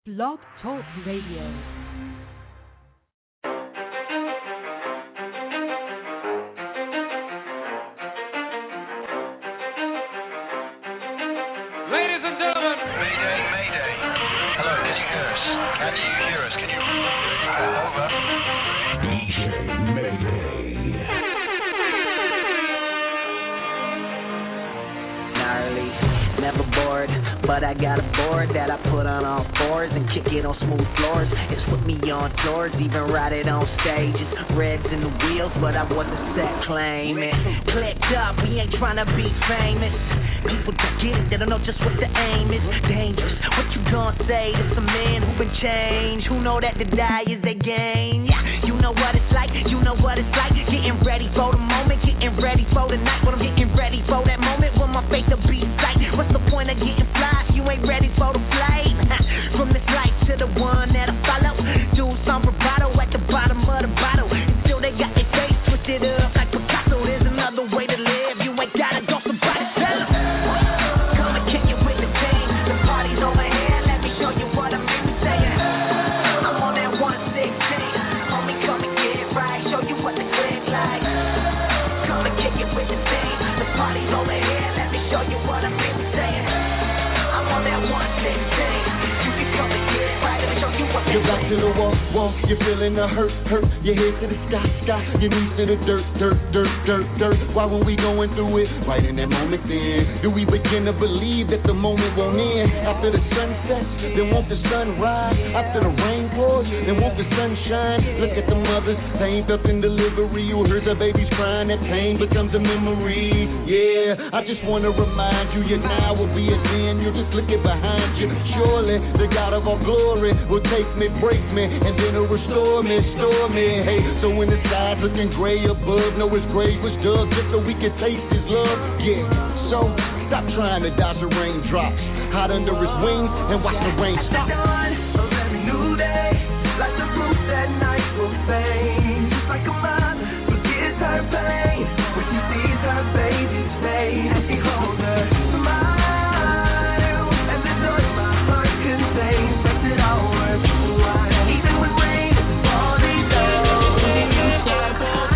Blog Talk Radio. Ladies and gentlemen, Mayday, Mayday. Hello, can you hear us? Can you hear us? Can you? Over. DJ Mayday. Gnarly, never bored, but I got a board that I put on all fours and kick it on smooth floors. It's put me on tours, even ride it on stages. Reds in the wheels, but I wasn't set claiming. Clicked up, we ain't trying to be famous. People just get it, they don't know just what the aim is. Dangerous, what you gonna say to some men who been changed? Who know that to die is their game? Yeah, you know what it's like, you know what it's like. Getting ready for the moment, getting ready for the night. When I'm getting ready for that moment when my faith will be sight. What's the point of getting fly if you ain't ready for the flight? From this light to the one that I follow. Do some bravado at the bottom of the bottle. Until they got their face twisted up like Picasso. There's another way to live, you ain't gotta go somebody tell them. Come and kick it with the team. The party's over here, let me show you what I'm really saying. I'm on that 116. Homie, come and get it right, show you what the click's like. Come and kick it with the team. The party's over here, let me show you what I'm really saying. I'm on that 116. You can come and get it right, let me show you what You're back to the wall, you're feeling the hurt, your head to the sky, your knees to the dirt. Why were we going through it right in that moment then? Do we begin to believe that the moment won't end? After the sun sets, then won't the sun rise? After the rain pours, then won't the sun shine? Look at the mothers, pained up in delivery. You heard the babies crying, that pain becomes a memory. Yeah, I just want to remind you, your now will be a then. You just look it behind you. Surely the God of all glory will take me, break me, and then it'll restore me, store me. Hey, so when the sky's looking gray above, know his grave was dug just so we can taste his love. Yeah, so stop trying to dodge the raindrops. Hide under his wings and watch the rain stop. Of every new day, like the roof that night will fade. Just like a mother forgets her pain when she sees her baby's face. And she holds her smile, and the joy my heart contains makes it all worth the while. Even when rain is falling down, you start.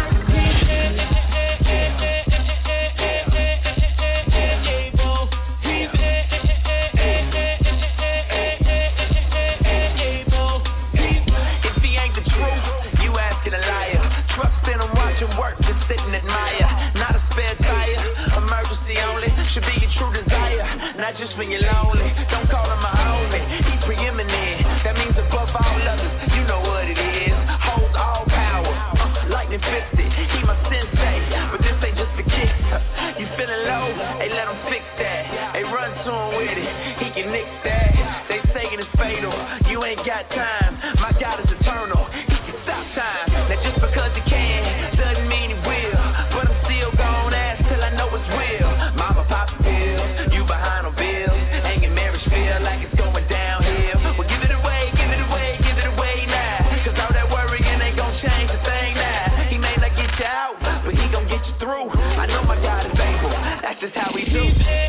Work, just sit and admire. Not a spare tire, emergency only. Should be your true desire, not just when you're lonely. Don't call him a homie, he's preeminent. That means above all others, you know what it is. Holds all power, lightning fisted. He my sensei, but this ain't just a kiss. You feeling low? Hey, let him fix that. Hey, run to him with it, he can nix that. They saying it's fatal, you ain't got time. My God is eternal, he can stop time. Now just because he can doesn't mean he will, but I'm still gon' ask till I know it's real. Mama pop a pill, you behind on bills, ain't your marriage feel like it's going downhill. Well, give it away, give it away, give it away now, cause all that worrying ain't gon' change a thing now. He may not get you out, but he gon' get you through. I know my God is able, that's just how he do.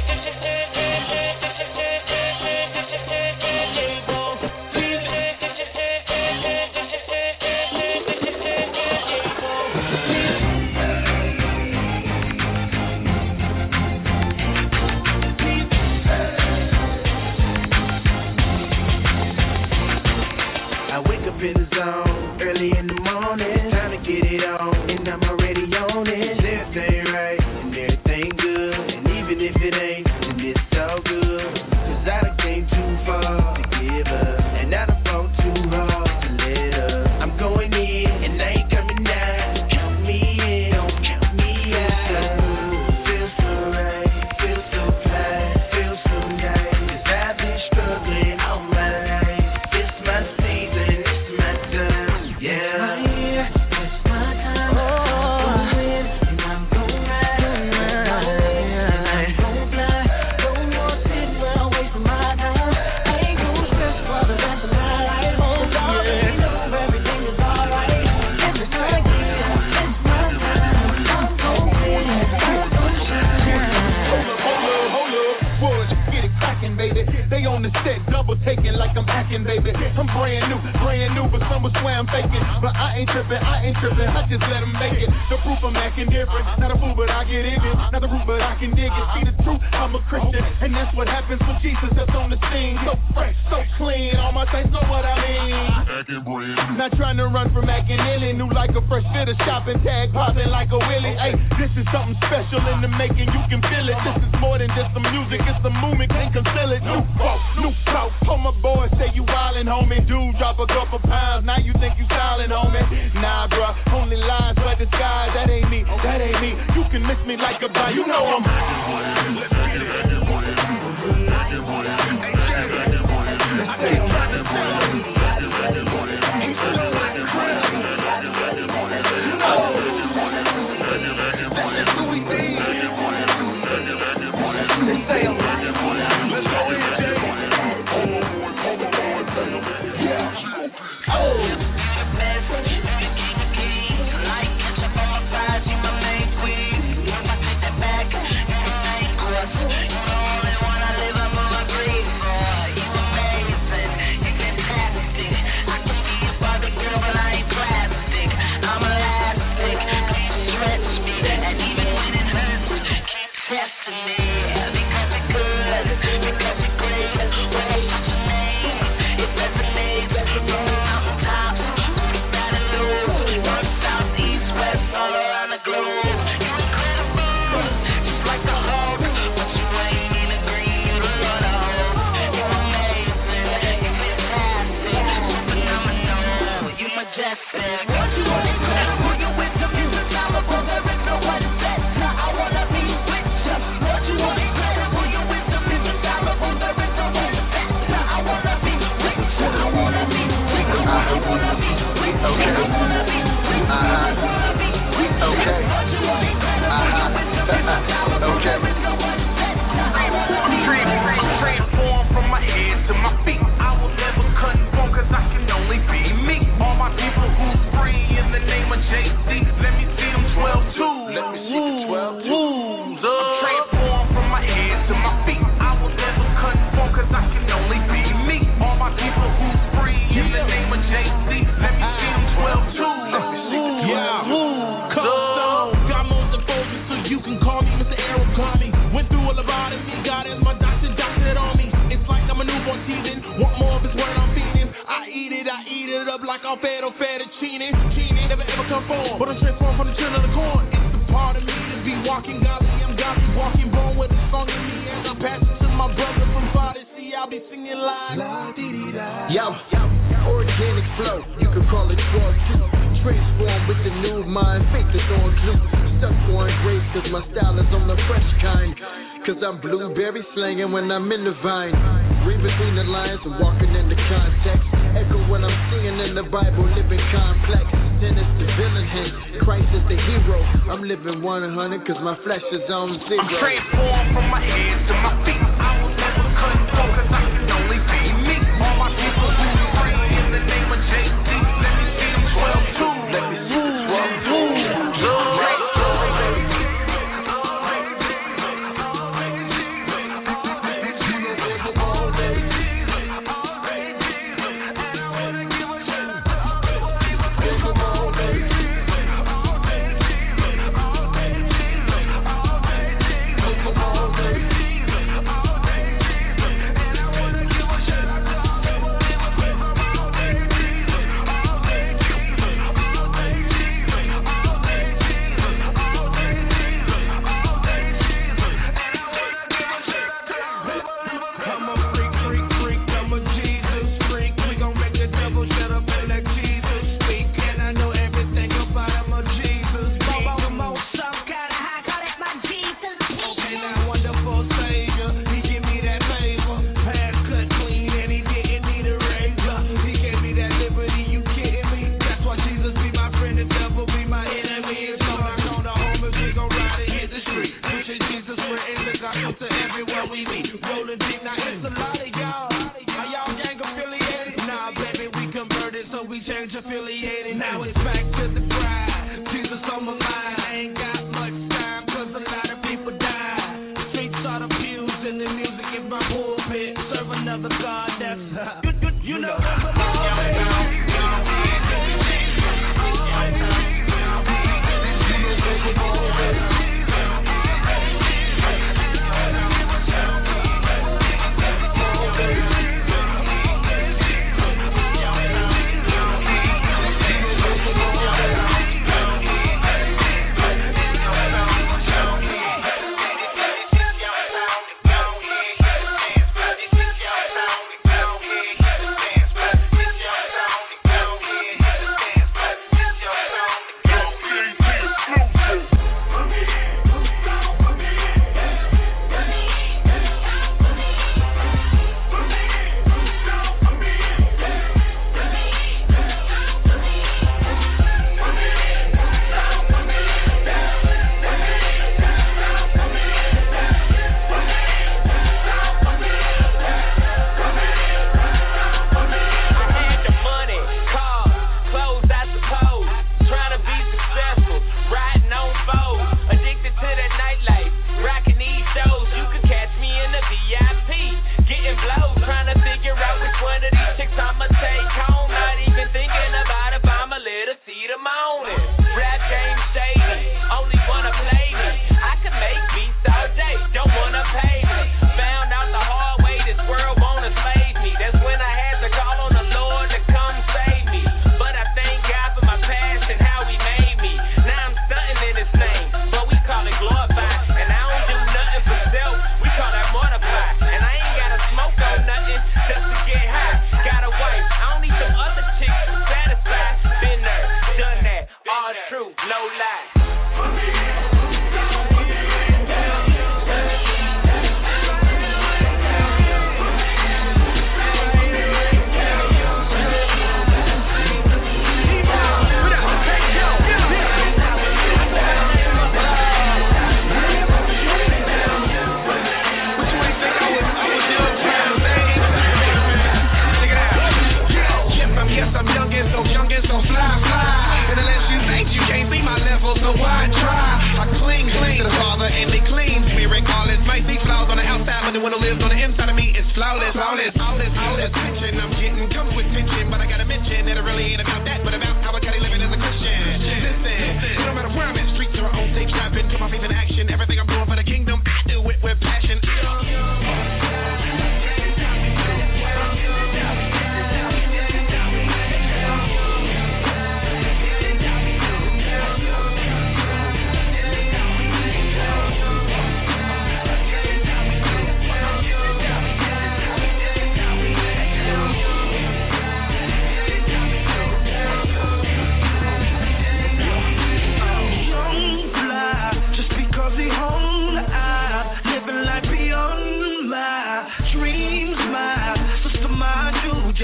In the zone, early in the morning, time to get it on, and I'm already on it. Everything right, and everything good, and even if it ain't, then it's all good. Cause I done came too far to give up, and I done fought too hard to let up. I'm going in, and I ain't coming down. Count me in, don't count me out. Feel so right, feel so fly, feel so nice. Cause I've been struggling all my life. It's my season. Yeah. It's my time. it. I'm brand new, but some would swear I'm faking. But I ain't tripping, I just let them make it. The proof I'm acting different. Not a fool, but I get in it. Not the root, but I can dig it. See the truth, I'm a Christian. And that's what happens when Jesus steps on the scene. So fresh, so clean, all my saints know what I mean. Not trying to run from acting illy. New like a fresh fit of shopping tag, popping like a willy. Hey, this is something special in the making, you can feel it. This is more than just some music, it's a movement, can't conceal it. New folks, new talk. All my boys say you wildin', homie. Dude, drop a couple pounds, now you think you stylin', homie. Nah, bruh, only lies but disguise. That ain't me, that ain't me. You can miss me like a blind, you know I'm. When I'm in the vine, read between the lines and walking in the context. Echo what I'm seeing in the Bible, living complex. Then it's the villain hand, Christ is the hero. I'm living 100 cause my flesh is on zero. I'm transformed from my head to my feet. I will never conform cause I can only be me. All my people who pray in the name of JC. Let me see them 12 too. Let me see them 12 too. Another God that's you know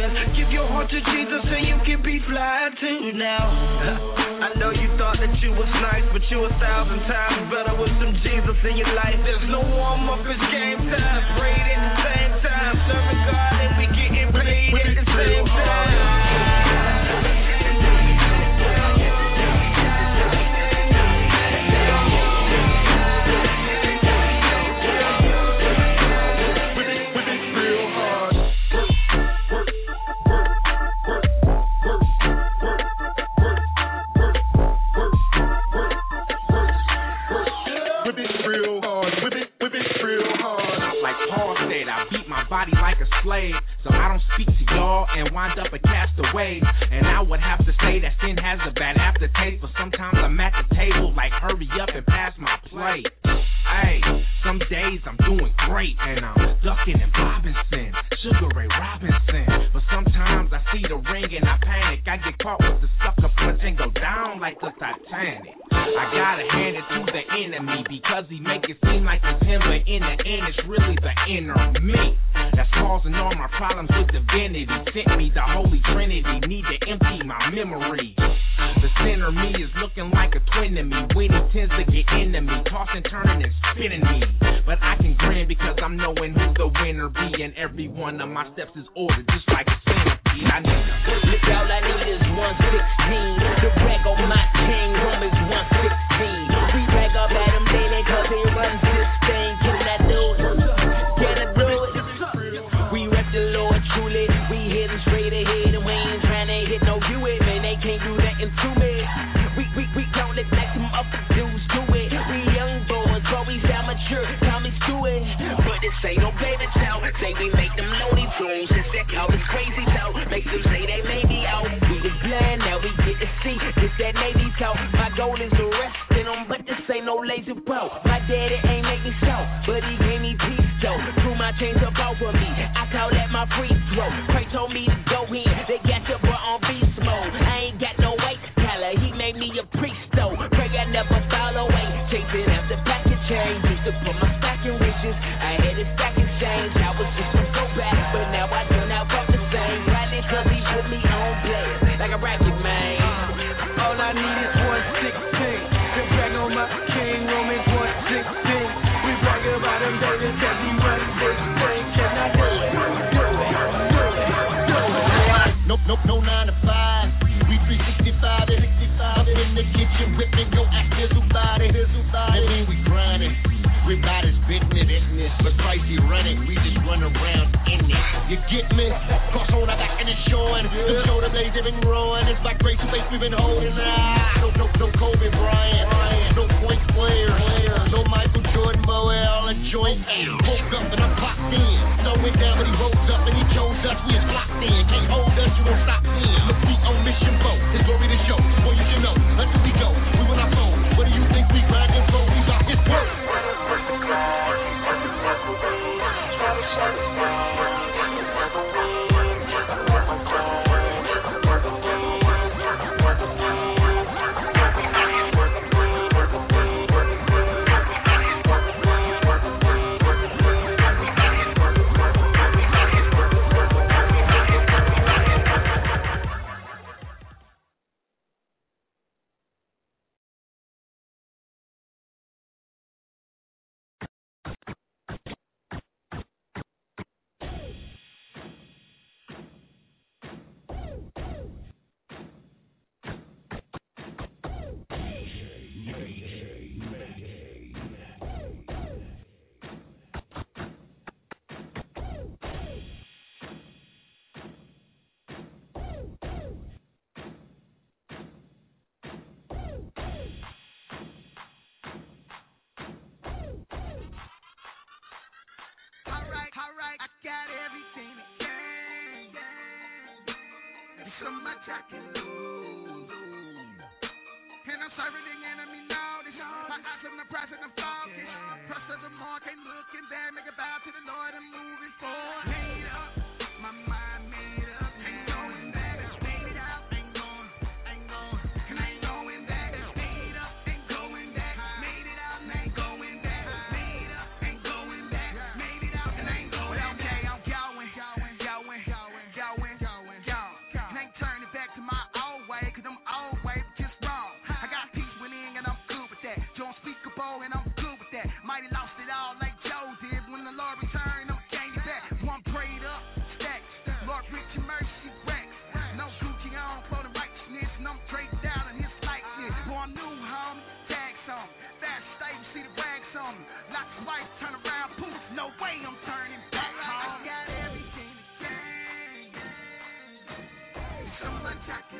hands. Give your heart to Jesus and you can be fly too now. I know you thought that you was nice, but you 1,000 times better with some Jesus in your life. There's no warm up, it's game time. Prayed at the same time, serving God and we getting paid at the same time. Body like a slave, so I don't speak to y'all and wind up a castaway. And I would have to say that sin has a bad aftertaste, but sometimes I'm at the table like hurry up and pass my plate. Hey, some days I'm doing great and I'm ducking and bobbing sin, Sugar Ray Robinson. But sometimes I see the ring and I panic. I get caught with the sucker punch and go down like the Titanic. I gotta hand it to the enemy because he make it seem like it's him, but in the end it's really the inner me that's causing all my problems with divinity. Sent me the Holy Trinity, need to empty my memory. The sinner me is looking like a twin to me when he tends to get into me, tossing, turning, and spinning me. But I can grin because I'm knowing who the winner be, and every one of my steps is ordered just like a centipede. I need to look, all I need is 116. The rag on my chain, Romans 116. We rag up at him daily cause he runs this thing. Can I do it? Can I do it? We rep the Lord truly. We hit him straight ahead and we ain't trying to hit no you it, man. They can't do nothing to me. We don't let like them upper dudes do it. We young boys, but we sound mature. Call me Stewie. But this ain't no baby talk. Say we make them loony tunes. Since that call is crazy talk. Make them say they may be out. We was blind, now we get to see. Get that Navy talk. My goal is arresting them, but this ain't no lazy boat. My daddy ain't make me so, but he gave me peace though. Threw my chains up over me. I call that my free throw. Cray told me to go in. They got your boy on beast mode. I ain't got no weight. Tyler, he made me a priest though. Pray I never fall away. Chasing after packet change. Used to put my stacking wishes. I had a stacking change. I was just gonna go back, but now I do not walk the same. Probably cause he put me on blast like a racket man. All I need is 116. The drag on my king, Romans 116. We brag about him daily cause he runs this thing. Can I do it? No 9 to 5. We 365 it. Up in the kitchen, whipping your actors who body. That mean we grinding. We bout his business, but Christ he running. We just run around in it. You get me? Cross on our back and it's showing. The shoulder blades have been growing. It's like grace to face we've been holding. No Kobe Bryant. No point player. No Michael Jordan, all a joint. Woke up and I'm clocked in. So went down, but he rose up and he chose us. We is locked in. Can't hold us, you won't stop in. Look, we on mission boat. His glory to show. Boy, you should know. Until we go, we will not fold. What do you think we grinding for? We got his work. Alright, I got everything again. There's so much I can lose. And I'm serving the enemy notice. My eyes on the prize and I'm focused. Press of the mark, ain't looking back. Make a bow to the Lord, I'm moving forward. Made up, my mind made up. Ain't going back, it's made up. Ain't going, and ain't going back. It's made up, ain't going back. Made it out, and ain't going back. Made up, ain't going back. Made it out, and ain't going back. Okay, I'm going. attack you.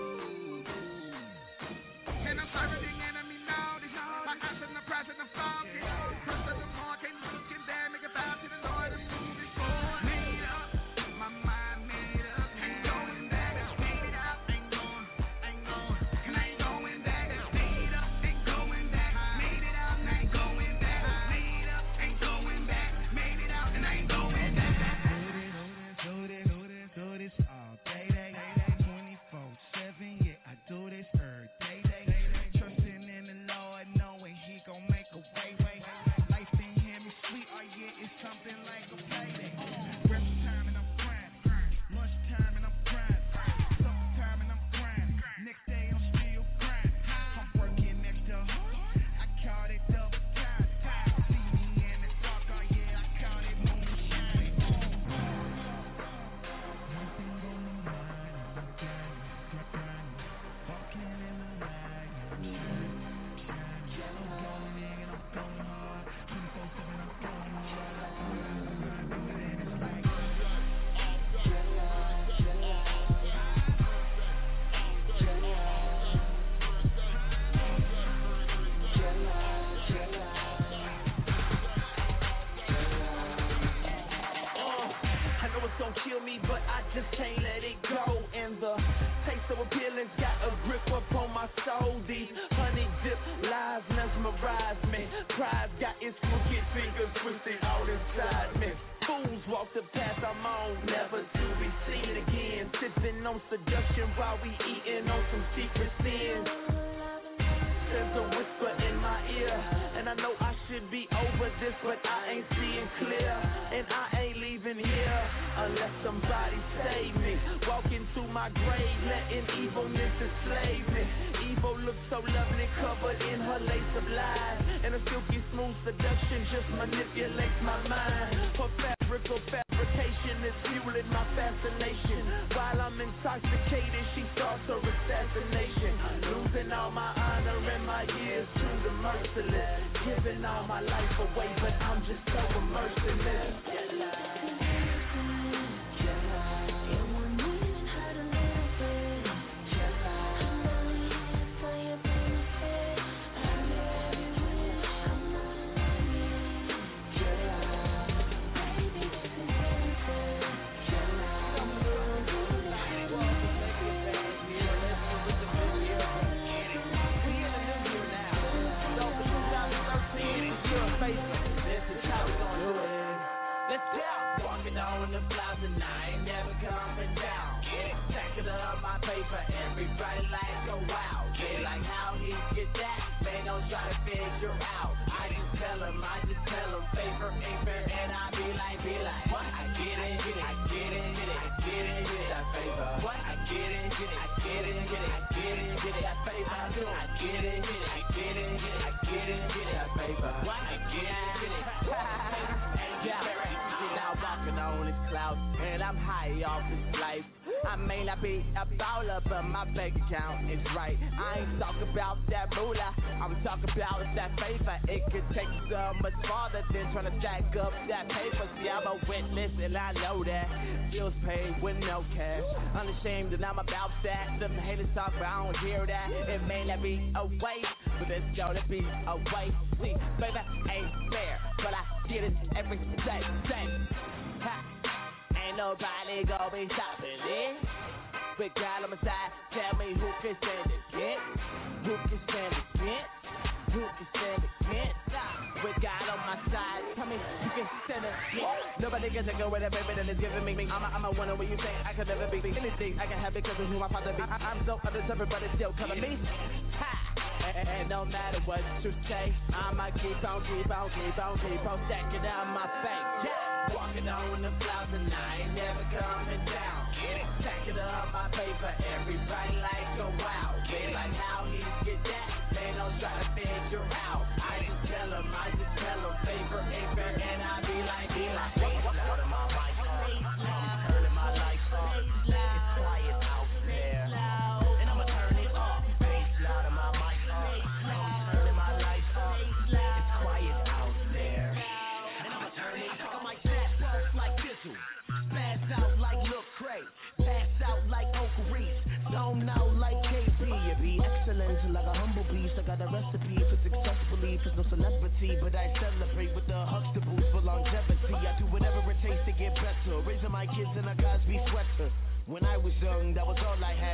And I'm serving the enemy notice. My eyes on the prize and the focus. First of the more, can't look and damn, make a bow to the Lord and moving forward. Made up, my mind made up. Ain't going back, made up. Ain't going, and ain't going back. Made up, ain't going back. Made it out, and ain't going back. Made up, ain't going back. Made it out, and ain't going back. Do this all day, 24/7. Yeah, I do this every day. Trusting in the Lord, knowing He gon' make a way. Life ain't hear me sweet, oh yeah, it's something like a payday. Breakfast time and I'm grinding, lunch time and I'm grinding, supper time and I'm grinding. Next day I'm still grinding. I'm working extra hard, I caught it double time. See me in the dark, oh yeah, I caught it moonshine. One thing on my mind, I'm grinding, walking in the light, I'm shining. I'm going and I'm going hard, 24/7 I'm going hard. I do it and it's like I know it's gon' kill me, but I just can't let it go. And the taste of appealing's got a grip upon my soul. These honey dip lies mesmerize me. Pride got its crooked fingers twisted all inside me. Fools walk the path I'm on, never to be seen again. Sipping on seduction while we eating on some secret sins. There's a whisper in my ear, and I know I should be over this, but I ain't seeing clear. And I ain't leaving here unless somebody save me. Walking to my grave, letting evilness enslave me. Evil looks so lovely, covered in her lace of lies, and a silky smooth seduction just manipulates my mind. Her fabrical fabrication is fueling my fascination. While I'm intoxicated, she starts her assassination. Losing all my honor and my years to the merciless. Giving all my life away, but I'm just so merciless. Let's go. Walking on the clouds and I ain't never coming down. Stacking up my paper, everybody like go wow. They like how he get that, they don't try to figure out. I just tell them, favor ain't fair, and I be like, what? I get it, that favor. What? I get it, that favor. I get it, that favor. What? I get it. Now walking on this cloud, and I'm high off this life. I may not be a baller, but my bank account is right. I ain't talking about that moolah, I'm talking about that paper. It could take so much farther than trying to stack up that paper. See, I'm a witness, and I know that. Bills paid with no cash. Unashamed, and I'm about that. Them haters talk, but I don't hear that. It may not be a waste, but it's gonna be a waste. See, baby, ain't fair, but I get it every day. Ain't nobody gonna be stopping it. With God on my side, tell me who can stand against. Who can stand against? Who can stand against? With God on my side, tell me who can stand against. Nobody can take away that baby that is giving me. I'm a winner when you think I could never be anything I can have because of who my father be. I'm so undeserved, but it's still coming me. And no matter what you say, I'ma keep on stacking up my bank. Walking on the clouds and I ain't never coming down. Stacking up my paper, everybody like go wow. They like how he get that, they don't try to figure out. I just tell them, favor ain't fair, and I be like, what am I like? I'm turning my life up. It's quiet out there, and I'ma turn it up. Bass loud in my mic up. I'm turning my life up. It's quiet out there, and I'ma turn it up. I might snap first like Dizzle, spaz out like Lil Craig, pass out like Uncle Reese.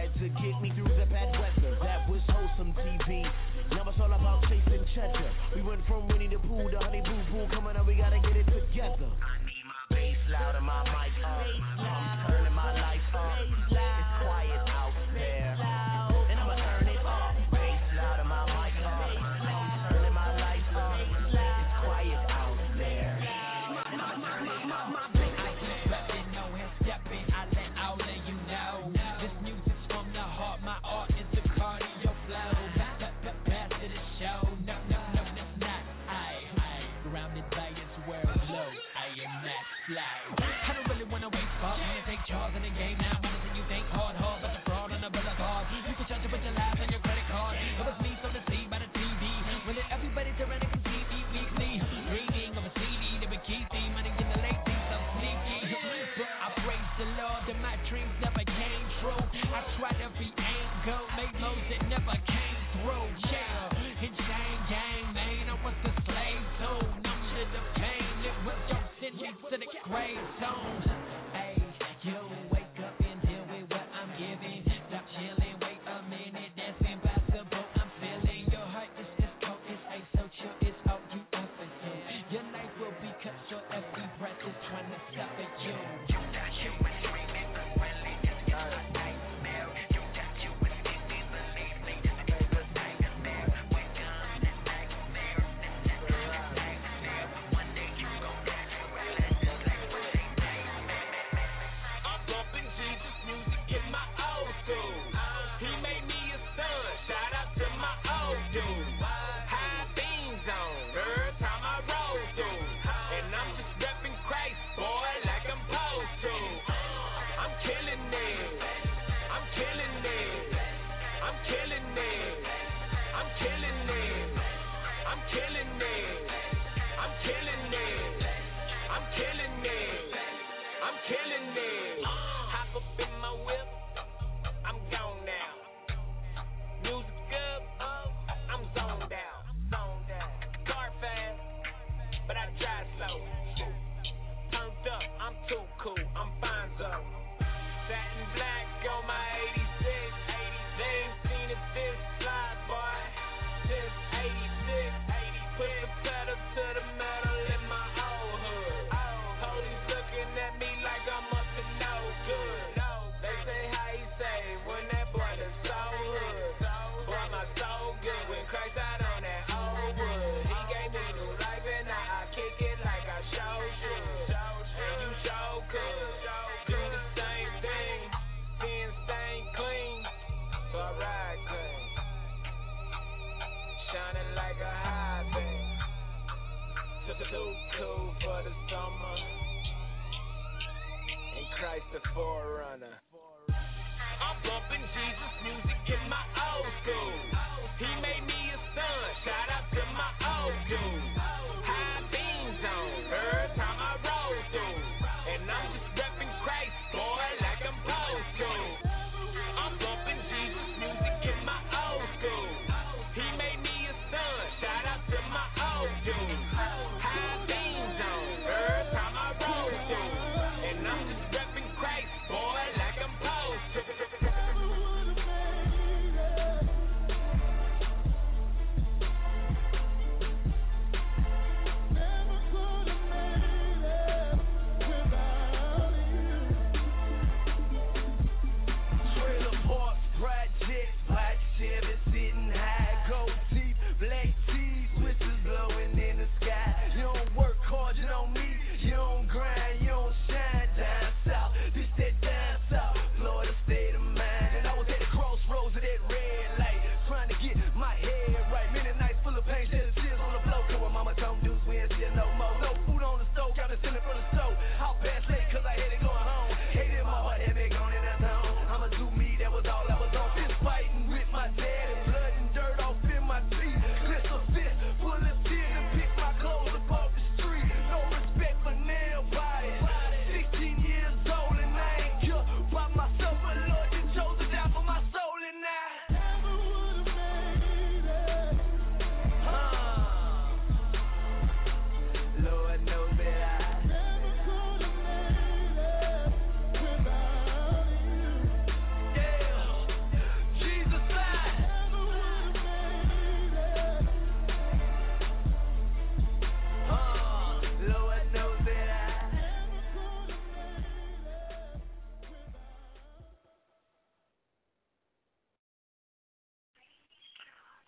had to get me through the bad weather. That was wholesome TV. Now it's all about chasing cheddar. We went from Winnie the Pooh to Honey Boo Boo. Coming up, we gotta get it together. I need my bass loud and my mic up. I'm turning my life up. It's quiet out there, and I'ma turn it up. Bass loud and my mic up. I'm turning my life up. It's quiet out there, and I'ma turn it up. My bass. I keep repping, no hand stepping. I let all of you know this music's from the heart. My art is the cardio flow. Back to the show. No, it's not. I surrounded by its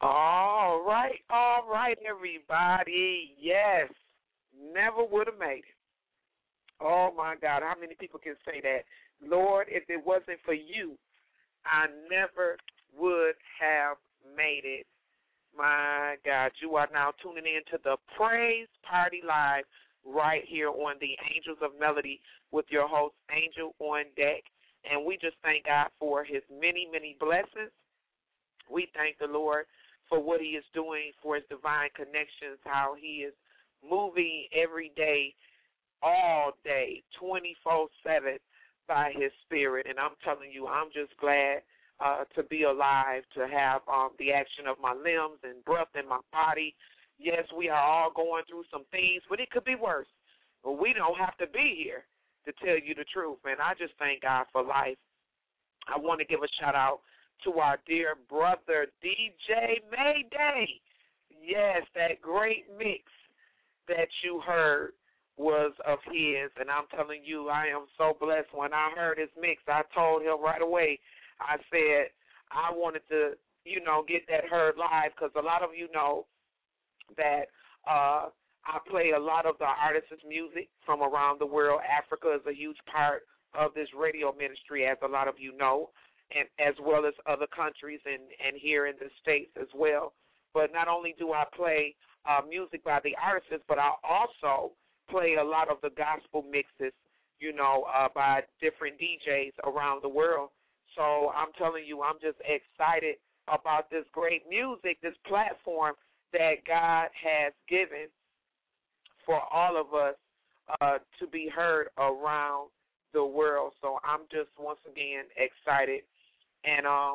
All right, everybody. Yes, never would have made it. Oh, my God, how many people can say that? Lord, if it wasn't for you, I never would have made it. My God, you are now tuning in to the Praise Party Live right here on the Angels of Melody with your host, Angel on Deck. And we just thank God for his many, many blessings. We thank the Lord for what he is doing, for his divine connections, how he is moving every day, all day, 24/7 by his spirit. And I'm telling you, I'm just glad to be alive, to have the action of my limbs and breath in my body. Yes, we are all going through some things, but it could be worse. But we don't have to be here to tell you the truth, man. I just thank God for life. I want to give a shout-out to our dear brother, DJ Mayday. Yes, that great mix that you heard was of his, and I'm telling you, I am so blessed. When I heard his mix, I told him right away, I said I wanted to, get that heard live, because a lot of you know that I play a lot of the artists' music from around the world. Africa is a huge part of this radio ministry, as a lot of you know, and as well as other countries and here in the States as well. But not only do I play music by the artists, but I also play a lot of the gospel mixes, by different DJs around the world. So I'm telling you, I'm just excited about this great music, this platform that God has given for all of us to be heard around the world. So I'm just once again excited. And I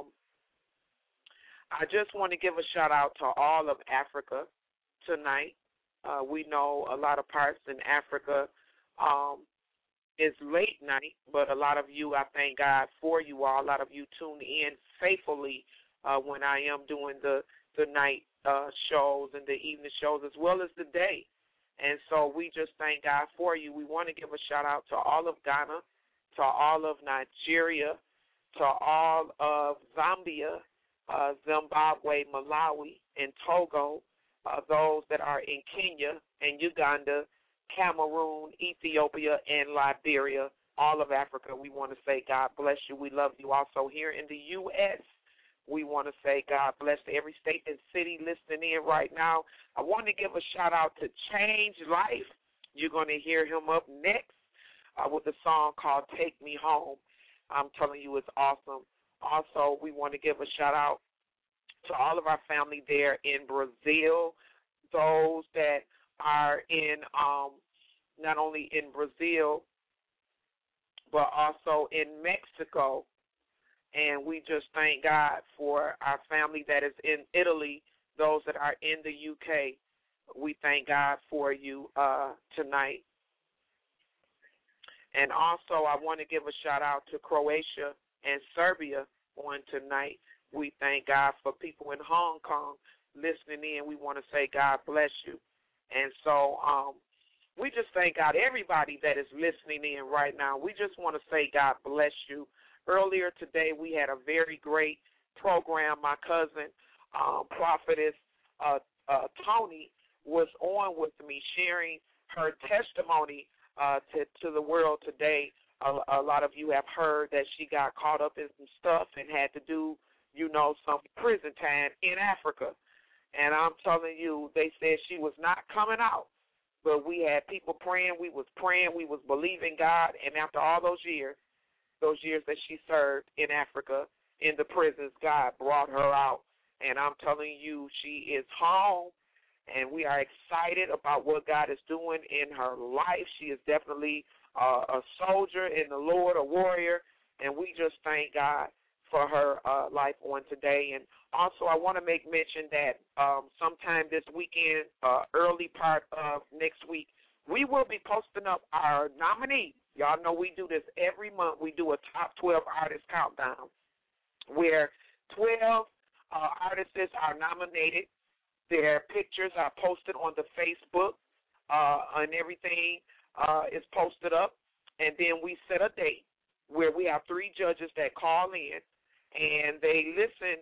just want to give a shout-out to all of Africa tonight. We know a lot of parts in Africa is late night, but a lot of you, I thank God for you all. A lot of you tune in faithfully when I am doing the night shows and the evening shows as well as the day. And so we just thank God for you. We want to give a shout-out to all of Ghana, to all of Nigeria, to all of Zambia, Zimbabwe, Malawi, and Togo, those that are in Kenya and Uganda, Cameroon, Ethiopia, and Liberia, all of Africa. We want to say God bless you. We love you. Also here in the U.S., we want to say God bless to every state and city listening in right now. I want to give a shout-out to Change Life. You're going to hear him up next with a song called Take Me Home. I'm telling you, it's awesome. Also, we want to give a shout-out to all of our family there in Brazil, those that are in not only in Brazil, but also in Mexico. And we just thank God for our family that is in Italy, those that are in the UK. We thank God for you tonight. And also I want to give a shout-out to Croatia and Serbia on tonight. We thank God for people in Hong Kong listening in. We want to say God bless you. And so we just thank God, everybody that is listening in right now. We just want to say God bless you. Earlier today we had a very great program. My cousin, prophetess Tony, was on with me sharing her testimony to the world today. A lot of you have heard that she got caught up in some stuff and had to do, some prison time in Africa. And I'm telling you, they said she was not coming out. But we had people praying, we was believing God, and after all those years that she served in Africa, in the prisons, God brought her out. And I'm telling you, she is home, and we are excited about what God is doing in her life. She is definitely a soldier in the Lord, a warrior, and we just thank God for her life on today. And also I want to make mention that sometime this weekend, early part of next week, we will be posting up our nominee. Y'all know we do this every month. We do a top 12 artist countdown where 12 artists are nominated. Their pictures are posted on the Facebook and everything is posted up. And then we set a date where we have 3 judges that call in, and they listen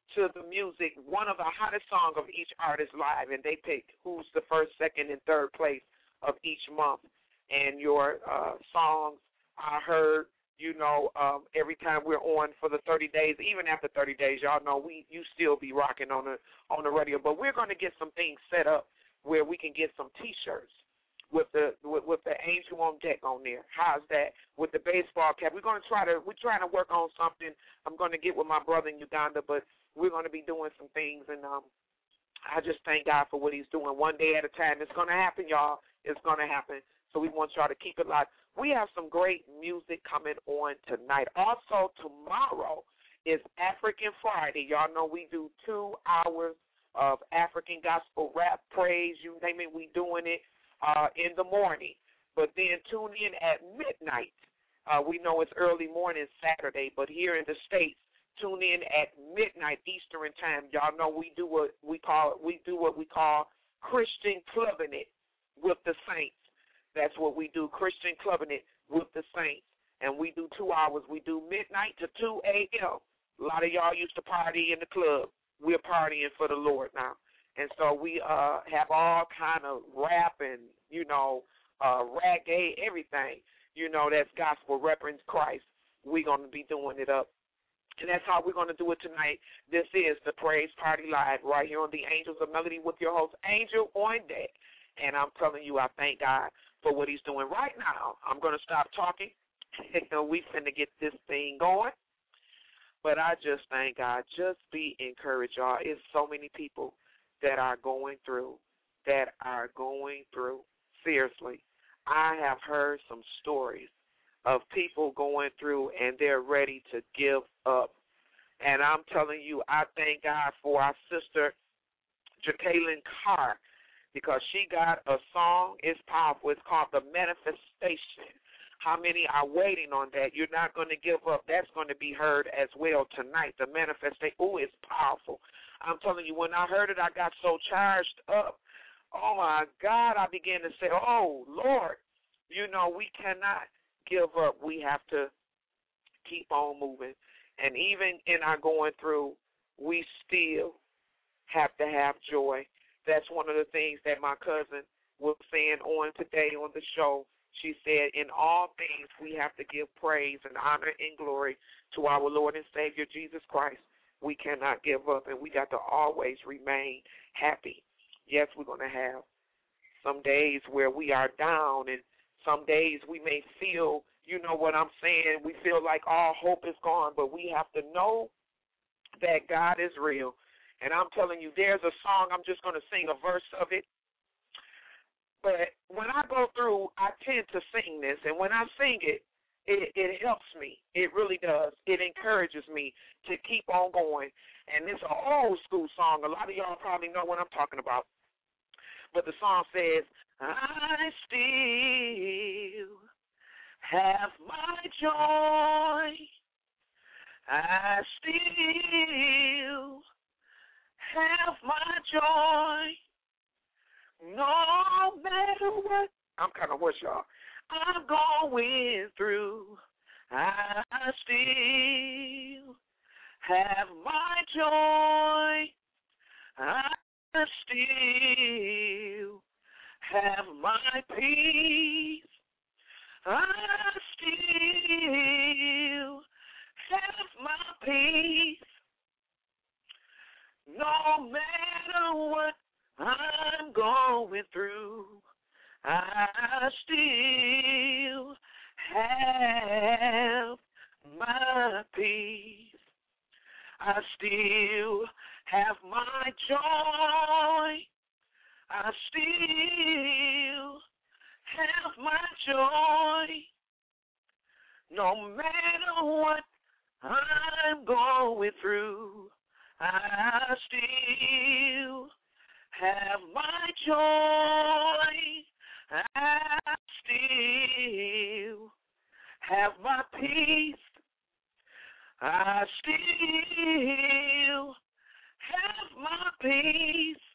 to the music, one of the hottest songs of each artist live, and they pick who's the first, second, and third place of each month. And your songs are heard, every time we're on for the 30 days. Even after 30 days, y'all know you still be rocking on the radio. But we're going to get some things set up where we can get some T-shirts with the Angel on Deck on there. How's that? With the baseball cap. We're trying to work on something. I'm going to get with my brother in Uganda, but we're going to be doing some things, and I just thank God for what he's doing one day at a time. It's going to happen, y'all. It's going to happen. So we want y'all to keep it live. We have some great music coming on tonight. Also, tomorrow is African Friday. Y'all know we do 2 hours of African gospel rap, praise, you name it, we doing it in the morning. But then tune in at midnight. We know it's early morning Saturday, but here in the States, tune in at midnight Eastern time. Y'all know we do what we call Christian clubbing it with the saints. That's what we do, Christian clubbing it with the saints. And we do 2 hours. We do midnight to 2 a.m. A lot of y'all used to party in the club. We're partying for the Lord now. And so we have all kind of rap and, reggae, everything, that's gospel, reference Christ. We're going to be doing it up. And that's how we're going to do it tonight. This is the Praise Party Live right here on the Angels of Melody with your host, Angel on Deck. And I'm telling you, I thank God for what he's doing right now. I'm going to stop talking. We finna get this thing going. But I just thank God. Just be encouraged, y'all. It's so many people that are going through. Seriously, I have heard some stories of people going through and they're ready to give up. And I'm telling you, I thank God for our sister, Jacqueline Carr, because she got a song. It's powerful. It's called The Manifestation. How many are waiting on that? You're not going to give up. That's going to be heard as well tonight. The Manifestation. Oh, it's powerful. I'm telling you, when I heard it, I got so charged up. Oh, my God. I began to say, oh, Lord, we cannot give up. We have to keep on moving. And even in our going through, we still have to have joy. That's one of the things that my cousin was saying on today on the show. She said, in all things, we have to give praise and honor and glory to our Lord and Savior, Jesus Christ. We cannot give up, and we got to always remain happy. Yes, we're going to have some days where we are down, and some days we may feel, you know what I'm saying, we feel like all hope is gone, but we have to know that God is real. And I'm telling you, there's a song, I'm just going to sing a verse of it. But when I go through, I tend to sing this, and when I sing it, it helps me. It really does. It encourages me to keep on going. And it's an old school song. A lot of y'all probably know what I'm talking about. But the song says, I still have my joy. I still have my joy. No matter what, I'm kind of hoarse, y'all, I'm going through, I still have my joy. I still have my peace. I still have my peace. No matter what I'm going through, I still have my peace. I still have my joy. I still have my joy. No matter what I'm going through, I still have my joy. I still have my peace. I still have my peace.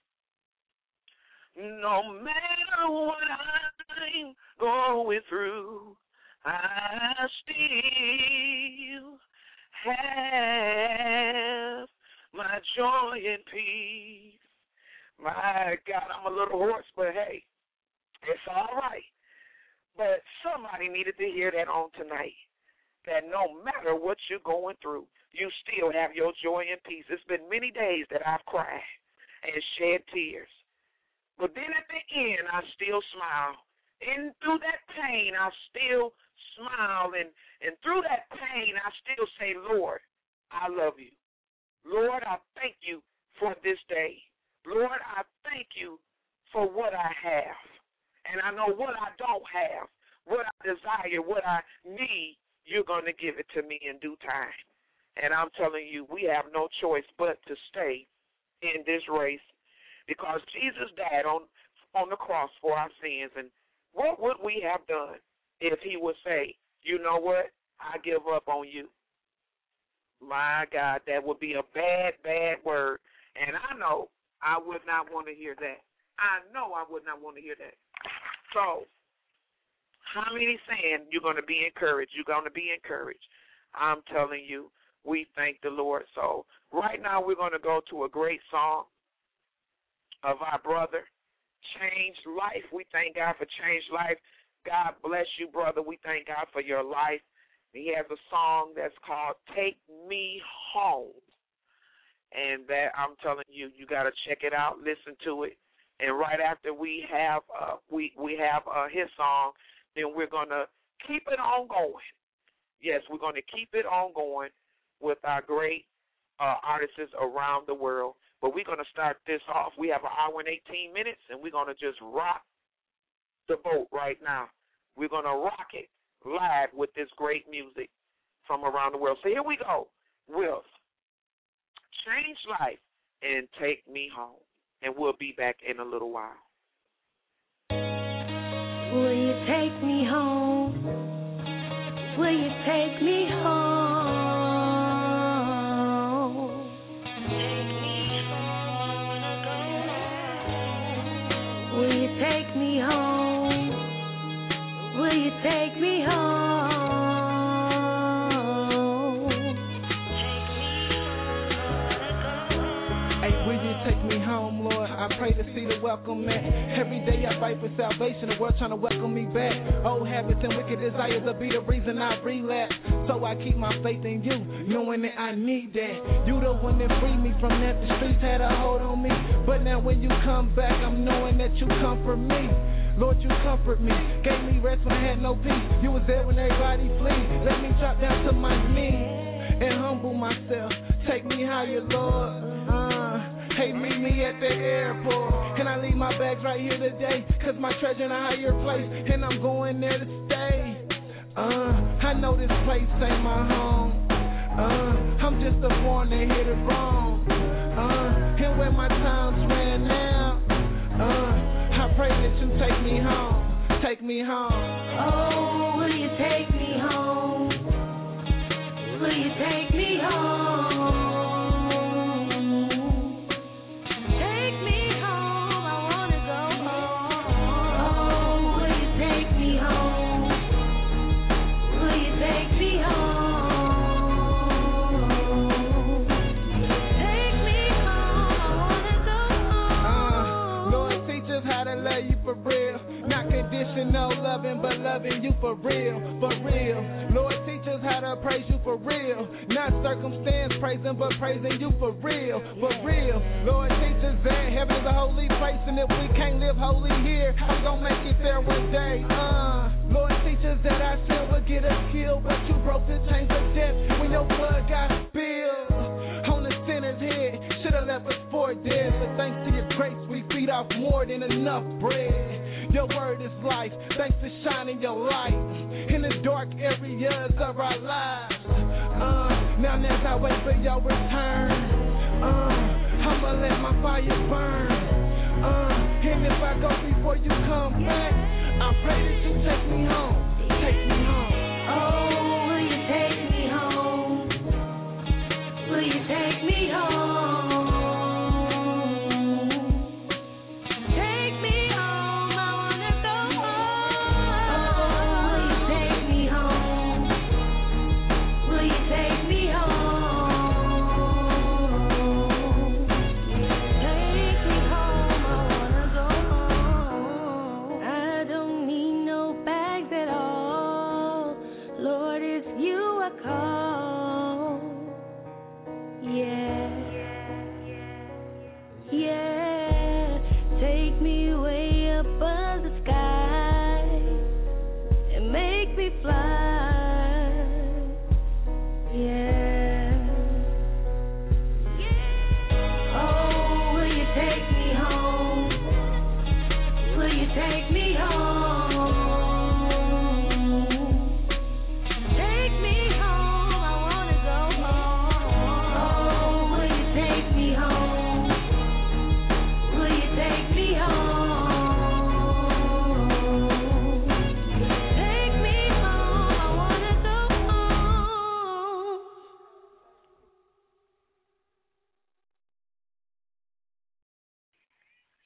No matter what I'm going through, I still have my joy and peace. My God, I'm a little hoarse, but hey, it's all right. But somebody needed to hear that on tonight, that no matter what you're going through, you still have your joy and peace. It's been many days that I've cried and shed tears. But then at the end, I still smile. And through that pain, I still smile. And through that pain, I still say, Lord, I love you. Lord, I thank you for this day. Lord, I thank you for what I have. And I know what I don't have, what I desire, what I need, you're going to give it to me in due time. And I'm telling you, we have no choice but to stay in this race because Jesus died on the cross for our sins. And what would we have done if he would say, you know what, I give up on you? My God, that would be a bad, bad word. And I know I would not want to hear that. I know I would not want to hear that. So, how many saying you're going to be encouraged? You're going to be encouraged. I'm telling you, we thank the Lord. So, right now we're going to go to a great song of our brother, Changed Life. We thank God for Changed Life. God bless you, brother. We thank God for your life. He has a song that's called Take Me Home. And that, I'm telling you, you got to check it out, listen to it. And right after we have his song, then we're going to keep it on going. Yes, we're going to keep it on going with our great artists around the world. But we're going to start this off. We have an hour and 18 minutes, and we're going to just rock the boat right now. We're going to rock it live with this great music from around the world. So here we go with Change Life and Take Me Home. And we'll be back in a little while. Will you take me home? Will you take me home? Take me home, I wanna go home. Will you take me home? Will you take me home? Take me home, Lord. I pray to see the welcome mat. Every day I fight for salvation, the world trying to welcome me back. Old habits and wicked desires will be the reason I relapse. So I keep my faith in you, knowing that I need that. You the one that freed me from that. The streets had a hold on me. But now when you come back, I'm knowing that you comfort me. Lord, you comfort me. Gave me rest when I had no peace. You was there when everybody flee. Let me drop down to my knees and humble myself. Take me higher, Lord. Hey, meet me at the airport. Can I leave my bags right here today? Cause my treasure in a higher place, and I'm going there to stay. I know this place ain't my home. I'm just a foreigner here to roam. And where my time's ran out, I pray that you take me home. Take me home. Oh, will you take me home? Will you take me home? For real, not conditional loving, but loving you for real, for real. Lord, teach us how to praise you for real, not circumstance praising, but praising you for real, for real. Lord, teach us that heaven's a holy place, and if we can't live holy here, I'm gonna make it there one day. Lord, teach us that our sin will get us killed, but you broke the chains of death when your blood got spilled on the sinner's head. Should've left us for dead, but thanks to your grace, we feed off more than enough bread. Your word is life, thanks for shining your light in the dark areas of our lives. Now as I wait for your return, I'ma let my fire burn. And if I go before you come back, I pray that you take me home, take me home. Oh, will you take me home? Will you take me home?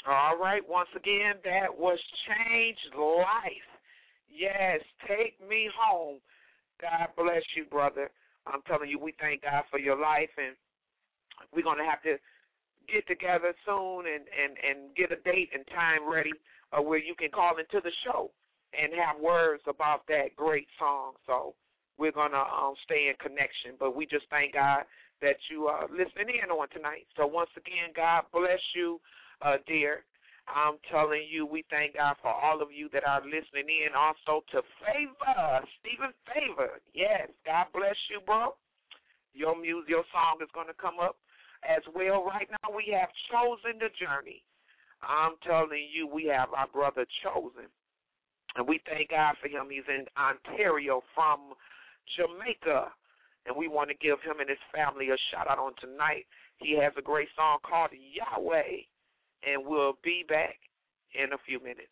All right, once again, that was Change Life. Yes, Take Me Home. God bless you, brother. I'm telling you, we thank God for your life, and we're going to have to get together soon and get a date and time ready where you can call into the show and have words about that great song. So we're going to stay in connection. But we just thank God that you are listening in on tonight. So once again, God bless you, dear. I'm telling you, we thank God for all of you that are listening in. Also to Favor, Stephen Favor. Yes, God bless you, bro. Your music, your song is going to come up as well. Right now we have Chosen the Journey. I'm telling you, we have our brother Chosen. And we thank God for him. He's in Ontario from Jamaica. And we want to give him and his family a shout-out on tonight. He has a great song called Yahweh. And we'll be back in a few minutes.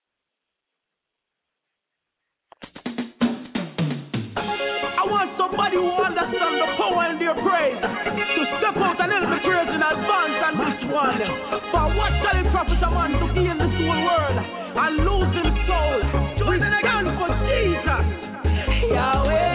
I want somebody who understands the power in their praise to step out and help me praise in advance on this one. For what shall it profit a man to gain this whole world and lose his soul? We stand for Jesus. Yahweh.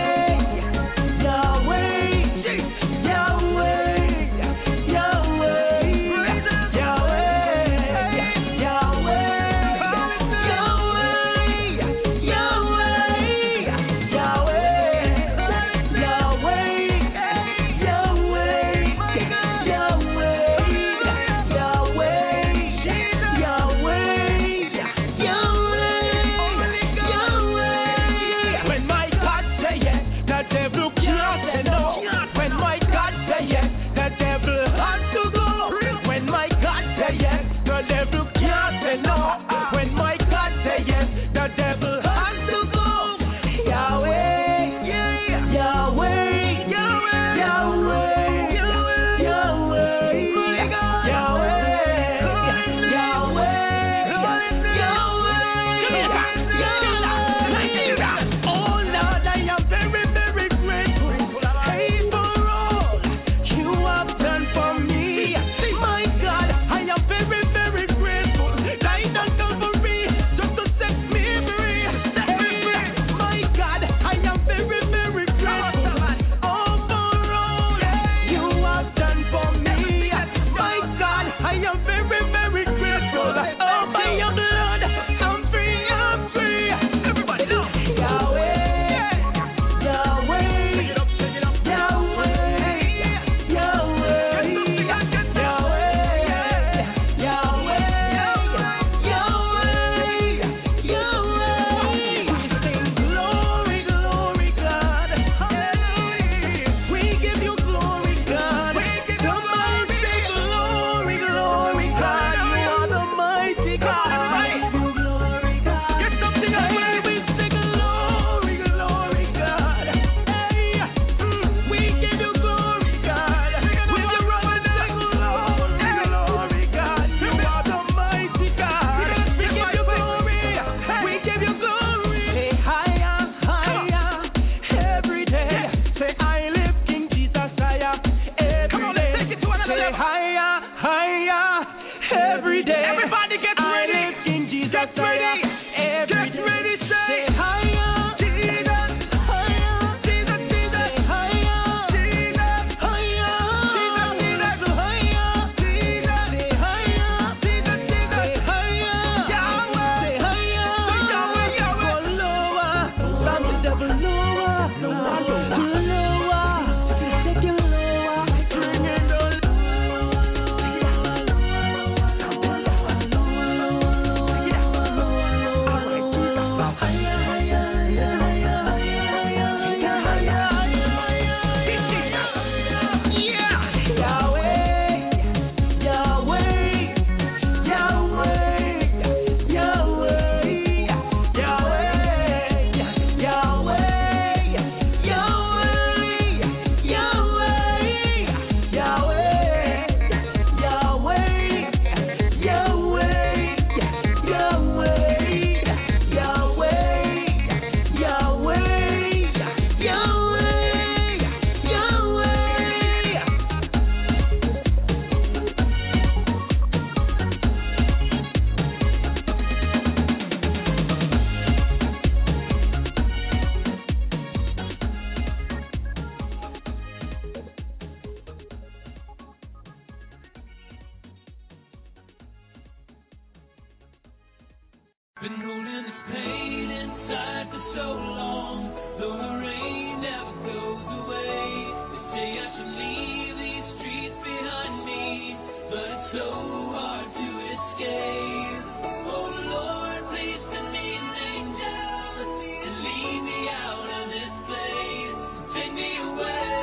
Been holding this pain inside for so long, though the rain never goes away. They say I should leave these streets behind me, but it's so hard to escape. Oh Lord, please send me an angel and lead me out of this place. Take me away,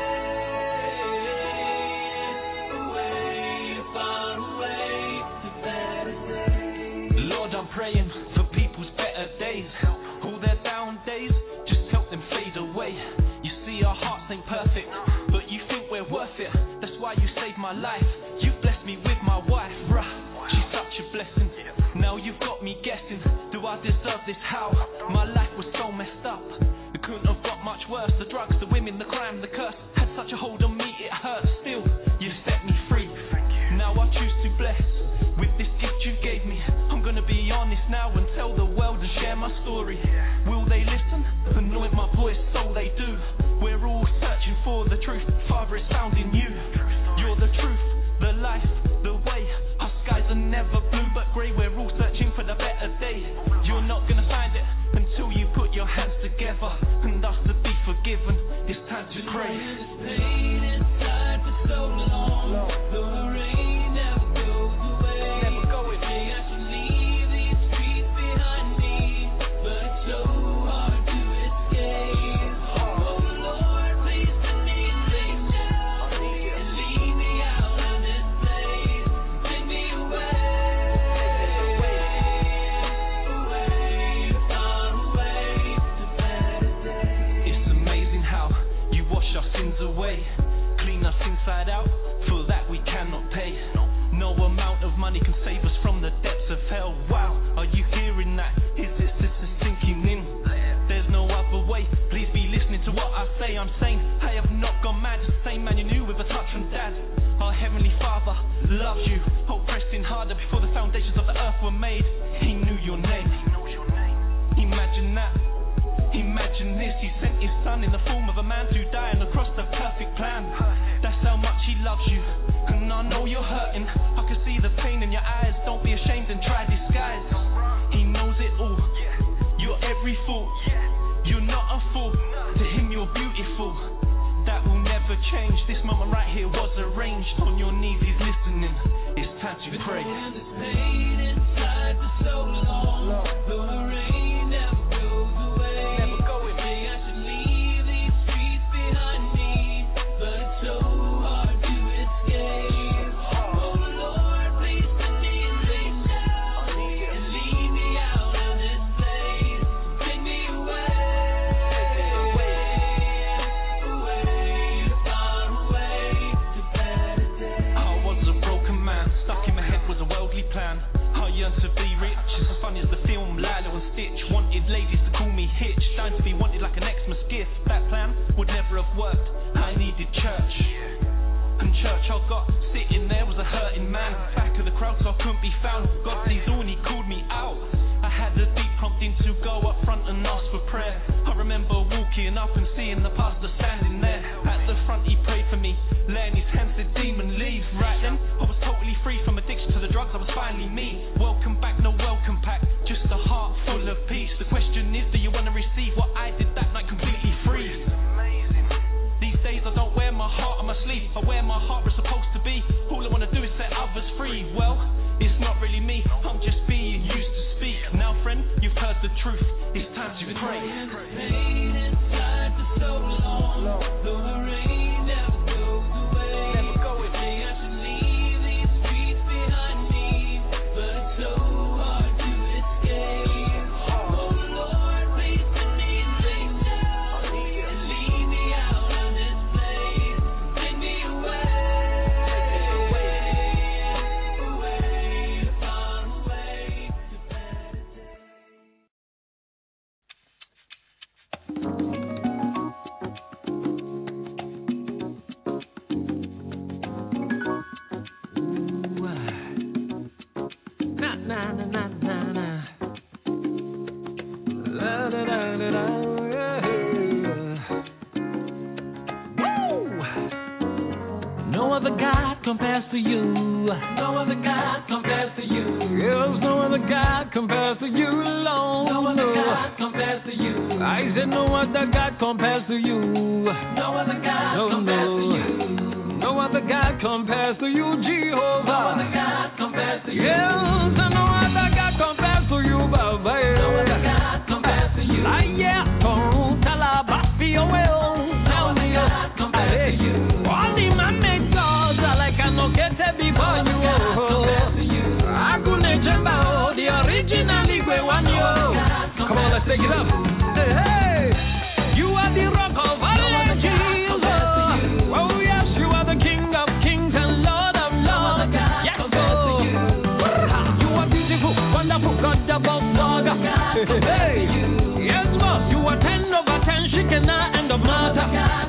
far away to better days. Lord, I'm praying for people's better days. All their down days, just help them fade away. You see, our hearts ain't perfect, but you think we're worth it. That's why you saved my life. You blessed me with my wife, bruh. She's such a blessing. Now you've got me guessing, do I deserve this? How? My life was so messed up. It couldn't have got much worse. The drugs, the women, the crime, the curse had such a hold on me, it hurts. Still, you set me free. Now I choose to bless with this gift you gave me. I'm gonna be honest now and tell the world and share my story. Will they listen? Anoint my voice so they do. We're all searching for the truth. Father, it's found in you. You're the truth, the life, the way. Our skies are never blue but grey. We're all searching for the better day. You're not gonna find it until you put your hands together and ask to be forgiven. It's time to pray. Pain inside for so long, though the rain never goes away. Say I should leave these streets behind me, but it's so hard to escape. Oh Lord, please send me an angel and lead me out of this place. Take me away, far away to better days. It's amazing how you wash our sins away, clean us inside out. For that we cannot pay. No amount of money can save us from the depths of hell. Wow, are you hearing that? Is this sinking in? There's no other way. Please be listening to what I say. I'm saying I have not gone mad. The same man you knew with a touch from Dad. Our Heavenly Father loves you. Oh, pressing harder before the foundations of the earth were made. He knew your name. Imagine that. Imagine this. He sent his son in the form of a man to die on the cross, the perfect plan. That's how much he loves you. And I know you're hurting. I can see the pain in your eyes. Don't be ashamed and try disguise. He knows it all. You're every fool. You're not a fool. To him you're beautiful. That will never change. This moment right here was arranged. On your knees he's listening. It's time to pray. This pain inside for so long, though the rain never goes away. Say I should leave these streets behind me, but it's so hard to escape. Oh Lord, please send me an angel and lead me out of this place. Take me away, far away to better days. I was a broken man, stuck in my head was a worldly plan. I yearned to be rich, it's as funny as the film Lilo and Stitch. Wanted ladies to call me Hitch, dying to be wanted like an Xmas gift. That plan would never have worked, I needed church. And church I got sitting there was a hurting man. Back of the crowd so I couldn't be found. God sees all and he called me out. I had a deep prompting to go up front and ask for prayer. I remember walking up and seeing the pastor standing there. At the front he prayed for me, laying his hands said demon leave. Right then I was totally free from addiction to the drugs, I was finally me. Welcome back, no welcome pack, just a heart full of peace. The question is, do you want to receive what I did that night completely free? These days I don't wear my heart on my sleeve, I wear my heart where it's supposed to be. All I want to do is set others free. Well, it's not really me, I'm just being used to speak. Now friend, you've heard the truth, it's time to pray. Pain inside for so long, though the rain never goes away. Say I should leave these streets behind me, but it's so hard to escape. Oh Lord, please send me an angel and lead me out of this place. Take me away, far away to better days. other God compares to you. No other God compares to you. Yes, no other God compares to you alone. No other God compares to you. I said no other God compares to you. No other God compares to you. No other God compares to you, Jehovah. No other God compares to you. Yes, no other God compares to you, Baba. No other God compares to you. I yeah, don't tell about your will. No other God compares to you. All the man-made gods are like I no get it before you. I couldn't jump out the original Igwe one you. Come on, let's take it up. Hey, hey, you are the rock of ages. Oh yes, you are the King of kings and Lord of lords. Yes, you are beautiful, wonderful, God above God. Hey, yes, boss, you are 10 over 10, Shekinah and the Mata.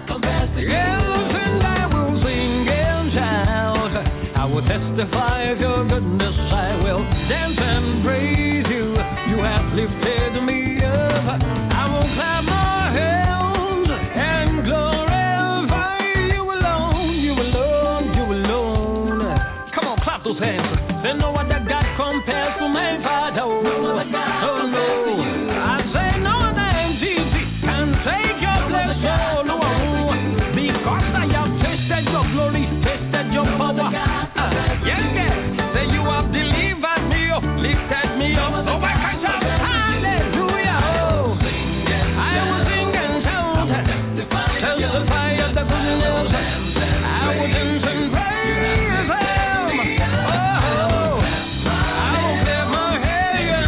Yes, and I will sing and shout. I will testify of your goodness. I will dance and praise you. You have lifted me up. I will clap my hands and glorify you alone. You alone, you alone. Come on, clap those hands. There's no other God compares to my Father. No other God compares to you. I say no other entity can take your place. Oh, no. Because I have tasted your glory, tasted your power. Yes. Say you have delivered me, lifted me up. So I can shout hallelujah. I will sing and shout, testify of the goodness. I will dance and praise Him. Oh, I will clap my hands,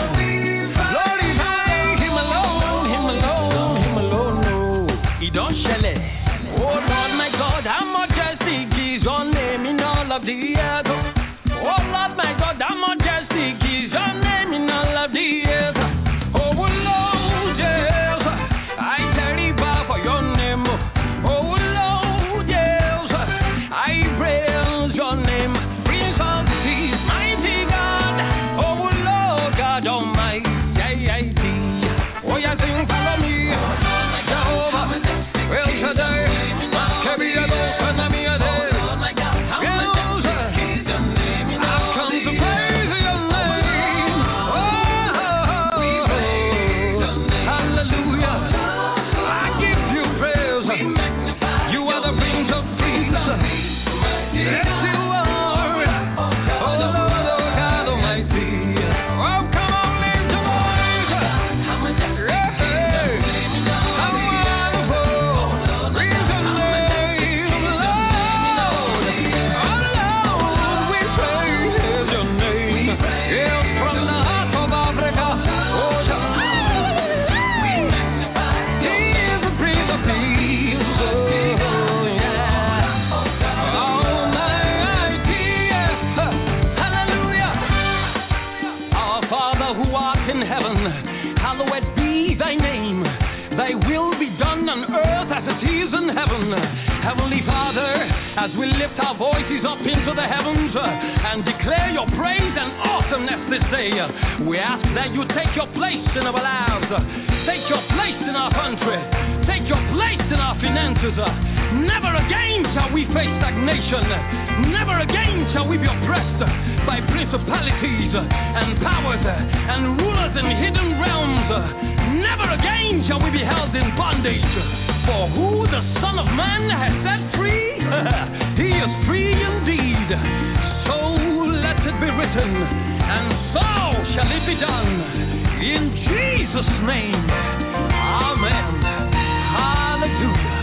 glorify Him alone, Him alone, Him alone. No, He don't shell it. Oh Lord, my God, how majestic is your name in all of the earth. Oh Lord, my God, how majestic is your name in all of the earth. Oh Lord, yes, I carry bow for your name. Oh Lord, yes, I praise your name. Prince of Peace, mighty God. Oh Lord, God Almighty. Oh yeah, sing, follow me. Jehovah, El Shaddai. Heavenly Father, as we lift our voices up into the heavens and declare your praise and awesomeness this day, we ask that you take your place in our lives, take your place in our country, take your place in our finances. Never again shall we face stagnation. Never again shall we be oppressed by principalities and powers and rulers in hidden realms. Never again shall we be held in bondage. For who the Son of Man has set free, he is free indeed. So let it be written, and so shall it be done. In Jesus' name, amen. Hallelujah.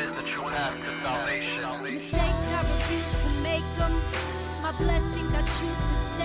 Blessings I choose to stay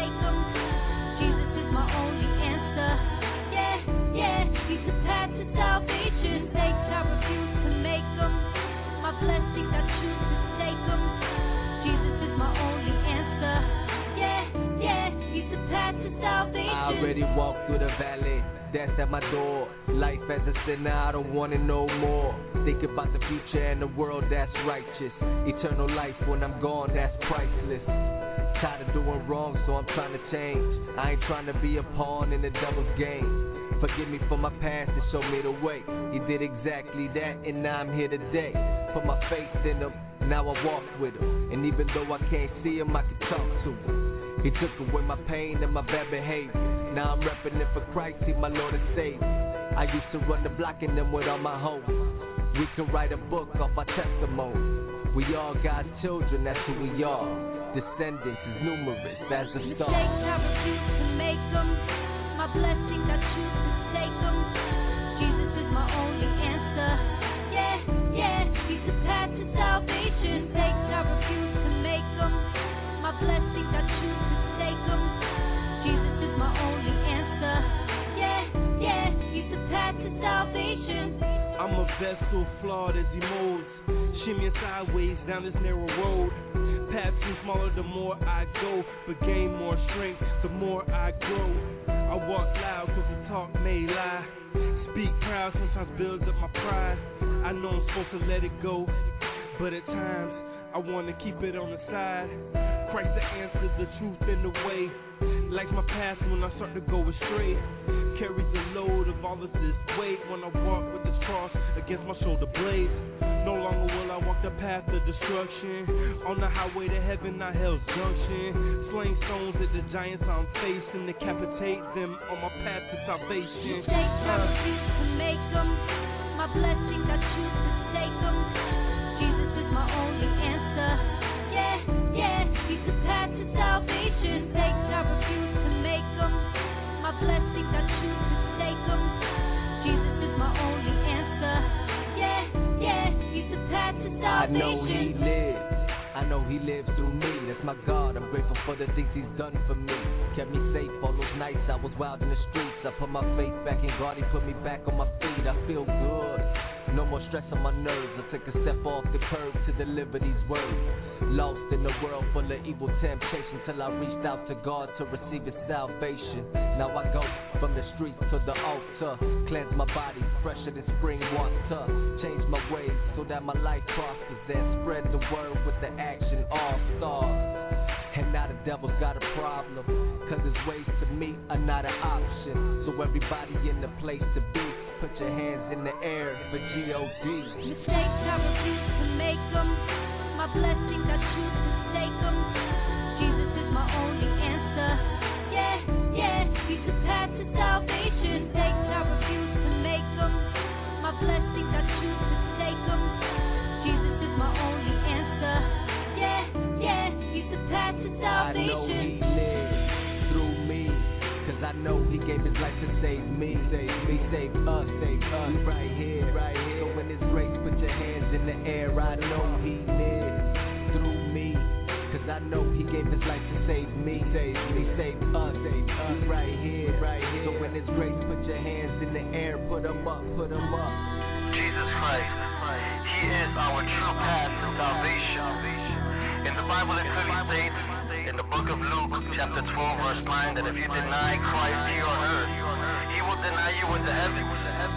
make them. Jesus is my only answer. Yeah, yeah, he's the path to salvation. Mistakes I refuse to make them. My blessings I choose to stake them. Jesus is my only answer. Yeah, yeah, he's the path to salvation. I already walked through the valley, that's at my door. Life as a sinner, I don't want it no more. Think about the future and the world that's righteous. Eternal life when I'm gone, that's priceless. Tired of doing wrong, so I'm trying to change. I ain't trying to be a pawn in the devil's game. Forgive me for my past and show me the way. He did exactly that, and now I'm here today. Put my faith in him, now I walk with him. And even though I can't see him, I can talk to him. He took away my pain and my bad behavior. Now I'm repping it for Christ, he's my Lord and Savior. I used to run the block in them with all my hope. We can write a book off our testimony. We all God's children, that's who we are. Descendants is numerous as the stars. Mistakes I refuse to make them. My blessings I choose to stake them. Jesus is my only answer. Yeah, yeah, he's the path to salvation. Mistakes I refuse to make them. My blessings I choose to stake them. Jesus is my only answer. Yeah, yeah, he's the path to salvation. I'm a vessel flawed as he moves. Shimmying sideways down this narrow road. Paths get smaller the more I go, but gain more strength the more I grow. I walk loud cause the talk may lie. Speak proud sometimes builds up my pride. I know I'm supposed to let it go, but at times I wanna keep it on the side. Christ the answer, the truth and the way. Like my past when I start to go astray. Carries the load of all of this weight when I walk with this cross against my shoulder blades. No longer will I walk the path of destruction. On the highway to heaven, not hell's junction. Slaying stones at the giants I'm facing. Decapitate them on my path to salvation. Mistakes I refuse to make them. My blessings I choose to stake them. Jesus is my only answer. Yeah, yeah, he's the path to salvation. Mistakes I refuse to make them. My blessings I choose to stake them. Jesus is my only answer. Yeah, yeah, he's the path to salvation. I know he lives. I know he lives through me. That's my God. I'm grateful for the things he's done for me. Kept me safe all those nights I was wild in the streets. I put my faith back in God. He put me back on my feet. I feel good. No more stress on my nerves. I took a step off the curb to deliver these words. Lost in a world full of evil temptation till I reached out to God to receive his salvation. Now I go from the streets to the altar. Cleanse my body fresher than spring water. Change my ways so that my life prospers. Then spread the word with the action all stars. And now the devil's got a problem, cause his ways to me are not an option. So everybody in the place to be, put your hands in the air for G.O.D. Mistakes I refuse to make them. My blessings I choose to stake them. Jesus is my only answer. Yeah, yeah, he's the path to salvation. Mistakes I refuse to make them. My blessings I choose to stake them. Jesus is my only answer. Yeah, yeah, he's the path to salvation. I know he lives through me, cause I know he gave his life to save me. Save me, save us right here, right here. So in his grace, put your hands in the air. I know he lives through me, cause I know he gave his life to save me. Save me, save us right here, right here. So in his grace, put your hands in the air. Put them up, put them up. Jesus Christ, he is our true path to salvation. In the Bible it clearly states, in the book of Luke, chapter 12, verse 9, that if you deny Christ here on earth, he will deny you in the heavens.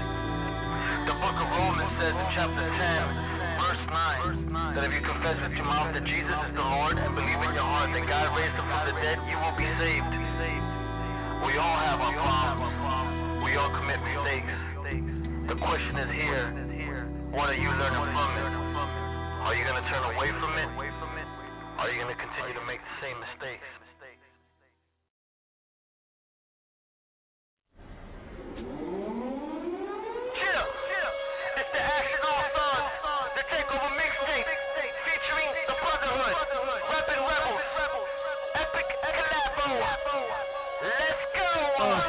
The book of Romans says in chapter 10, verse 9, that if you confess with your mouth that Jesus is the Lord and believe in your heart that God raised him from the dead, you will be saved. We all have our problems. We all commit mistakes. The question is here, what are you learning from it? Are you going to turn away from it? Or are you going to continue to make the same mistakes? Chill. It's the Action All-Stars, the Takeover Mixtape, featuring the Brotherhood, Rapping Rebels, Epic Collabo. Let's go!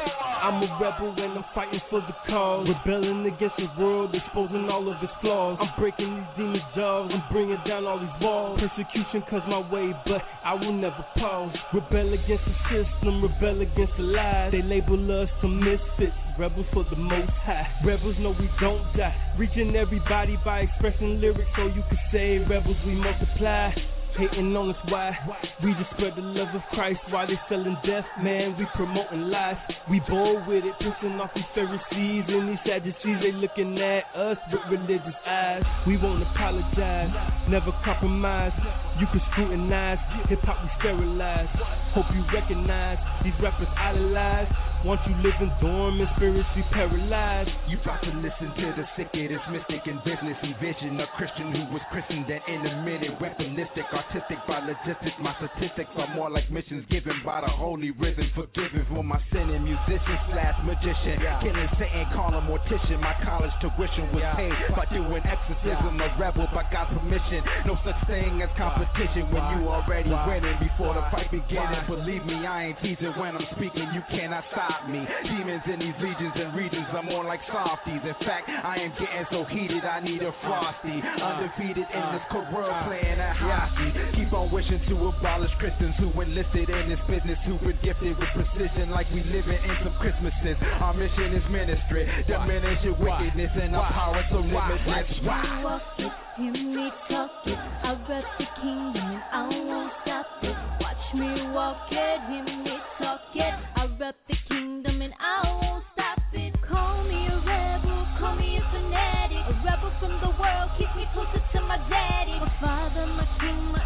I'm a rebel and I'm fighting for the cause. Rebelling against the world, exposing all of its flaws. I'm breaking these demon jaws and bringing down all these walls. Persecution comes my way, but I will never pause. Rebel against the system, rebel against the lies. They label us some misfits, rebels for the most high. Rebels know we don't die, reaching everybody by expressing lyrics so you can say rebels we multiply. Hating on us, why? We just spread the love of Christ while they selling death, man. We promoting life. We bold with it, pissing off these Pharisees and these Sadducees. They looking at us with religious eyes. We won't apologize, never compromise. You can scrutinize, hip-hop we sterilize. Hope you recognize these rappers idolize. Want you living dormant, spiritually paralyzed. You about to listen to the sickest mystic in business and vision. A Christian who was christened and intermittent, weaponistic, artistic by logistics. My statistics are more like missions given by the holy rhythm. Forgiven for my sinning, musician / magician. Killing Satan, call him mortician. My college tuition was paid by doing exorcism. A rebel by God's permission. No such thing as competition when you already winning before the fight beginning. Believe me, I ain't teasing when I'm speaking. You cannot stop me. Demons in these legions and regions are more like softies. In fact, I am getting so heated I need a frosty. Undefeated in this cold world playing at hockey. Keep on wishing to abolish Christians who enlisted in this business, who've been gifted with precision like we living in some Christmases. Our mission is ministry, diminish your wickedness and our power so limitless. Walk it, hear me talk it. I rep the kingdom and I won't stop it. Watch me walk it, hear me talk it. I rep the kingdom and I won't stop it. Call me a rebel, call me a fanatic. A rebel from the world, keep me closer to my daddy. My father, my king, my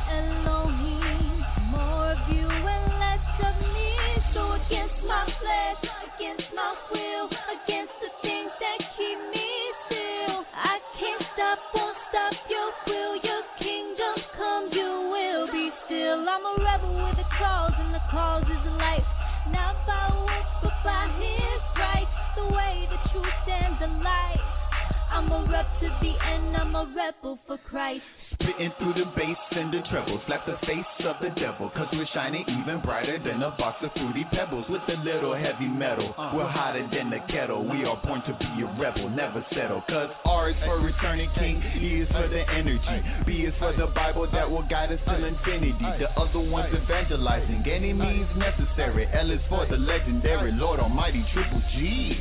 Elohim. More of you and less of me. So against my flesh, against my will, against the things that keep me still. I can't stop, won't stop your will. Your kingdom come, you will be still. I'm a rebel with a cause, and the cause is life. Not by works, but by His right. The way, the truth, and the light. I'm a rep to the end, I'm a rebel for Christ. Spitting through the bass and the treble, slap the face of the devil, cause we're shining even brighter than a box of fruity pebbles with a little heavy metal. We're hotter than the kettle, we are born to be a rebel, never settle, cause R is for returning king, E is for the energy, B is for the Bible that will guide us till infinity. The other one's evangelizing, any means necessary. L is for the legendary Lord Almighty Triple G.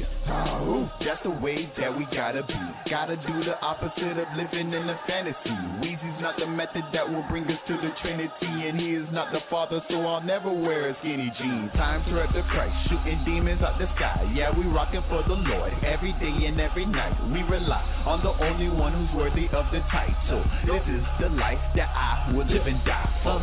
That's the way that we gotta be. Gotta do the opposite of living in a fantasy. Weezy's not the method that will bring us to the Trinity, and He is not the Father, so I'll never wear skinny jeans. Time to rep the Christ, shooting demons out the sky. Yeah, we rockin' for the Lord every day and every night. We rely on the only one who's worthy of the title. This is the life that I will live and die for.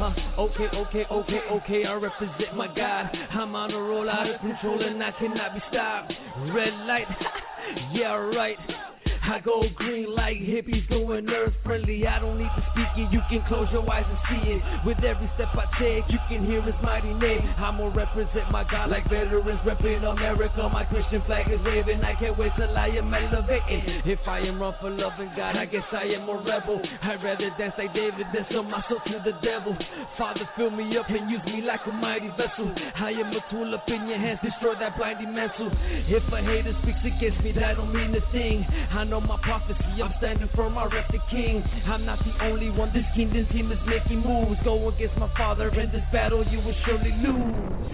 Okay, I represent my God. I'm on a roll out of control and I cannot be stopped. Red light, yeah, right. I go green like hippies going earth friendly. I don't need to speak it, you can close your eyes and see it. With every step I take, you can hear His mighty name. I'ma represent my God like veterans repping America. My Christian flag is waving, I can't wait till I am elevating. If I am wrong for loving God, I guess I am a rebel. I'd rather dance like David than sell my soul to the devil. Father, fill me up and use me like a mighty vessel. I am a tool up in your hands, destroy that blinding mantle. If a hater speaks against me, that don't mean a thing. I know my prophecy, I'm standing firm, I rep the king. I'm not the only one, this kingdom team is making moves. Go against my father, in this battle you will surely lose.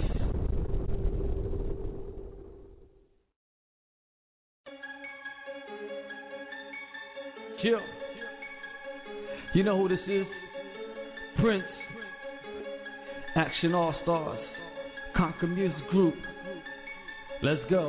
Chill. You know who this is? Prince. Action All Stars. Conquer Music Group. Let's go.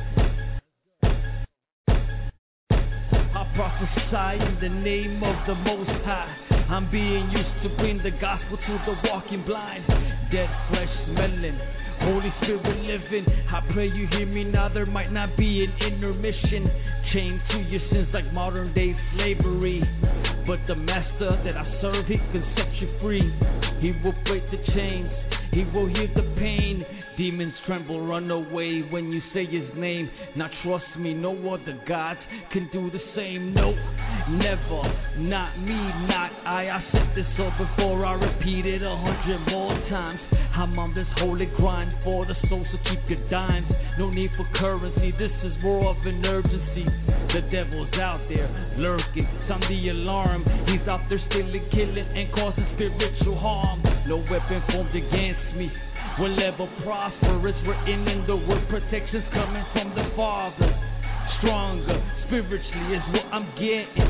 I prophesy in the name of the Most High. I'm being used to bring the gospel to the walking blind. Dead flesh smelling, Holy Spirit living. I pray you hear me now, there might not be an intermission. Chained to your sins like modern day slavery. But the master that I serve, He can set you free. He will break the chains, He will heal the pain. Demons tremble, run away when you say his name. Now trust me, no other gods can do the same. No, never, not me, not I said this all before, I repeat it 100 more times. I'm on this holy grind for the soul, so keep your dimes. No need for currency, this is more of an urgency. The devil's out there lurking, sound the alarm. He's out there stealing, killing, and causing spiritual harm. No weapon formed against me will ever prosper. It's written in the word, protection's coming from the Father. Stronger spiritually is what I'm getting.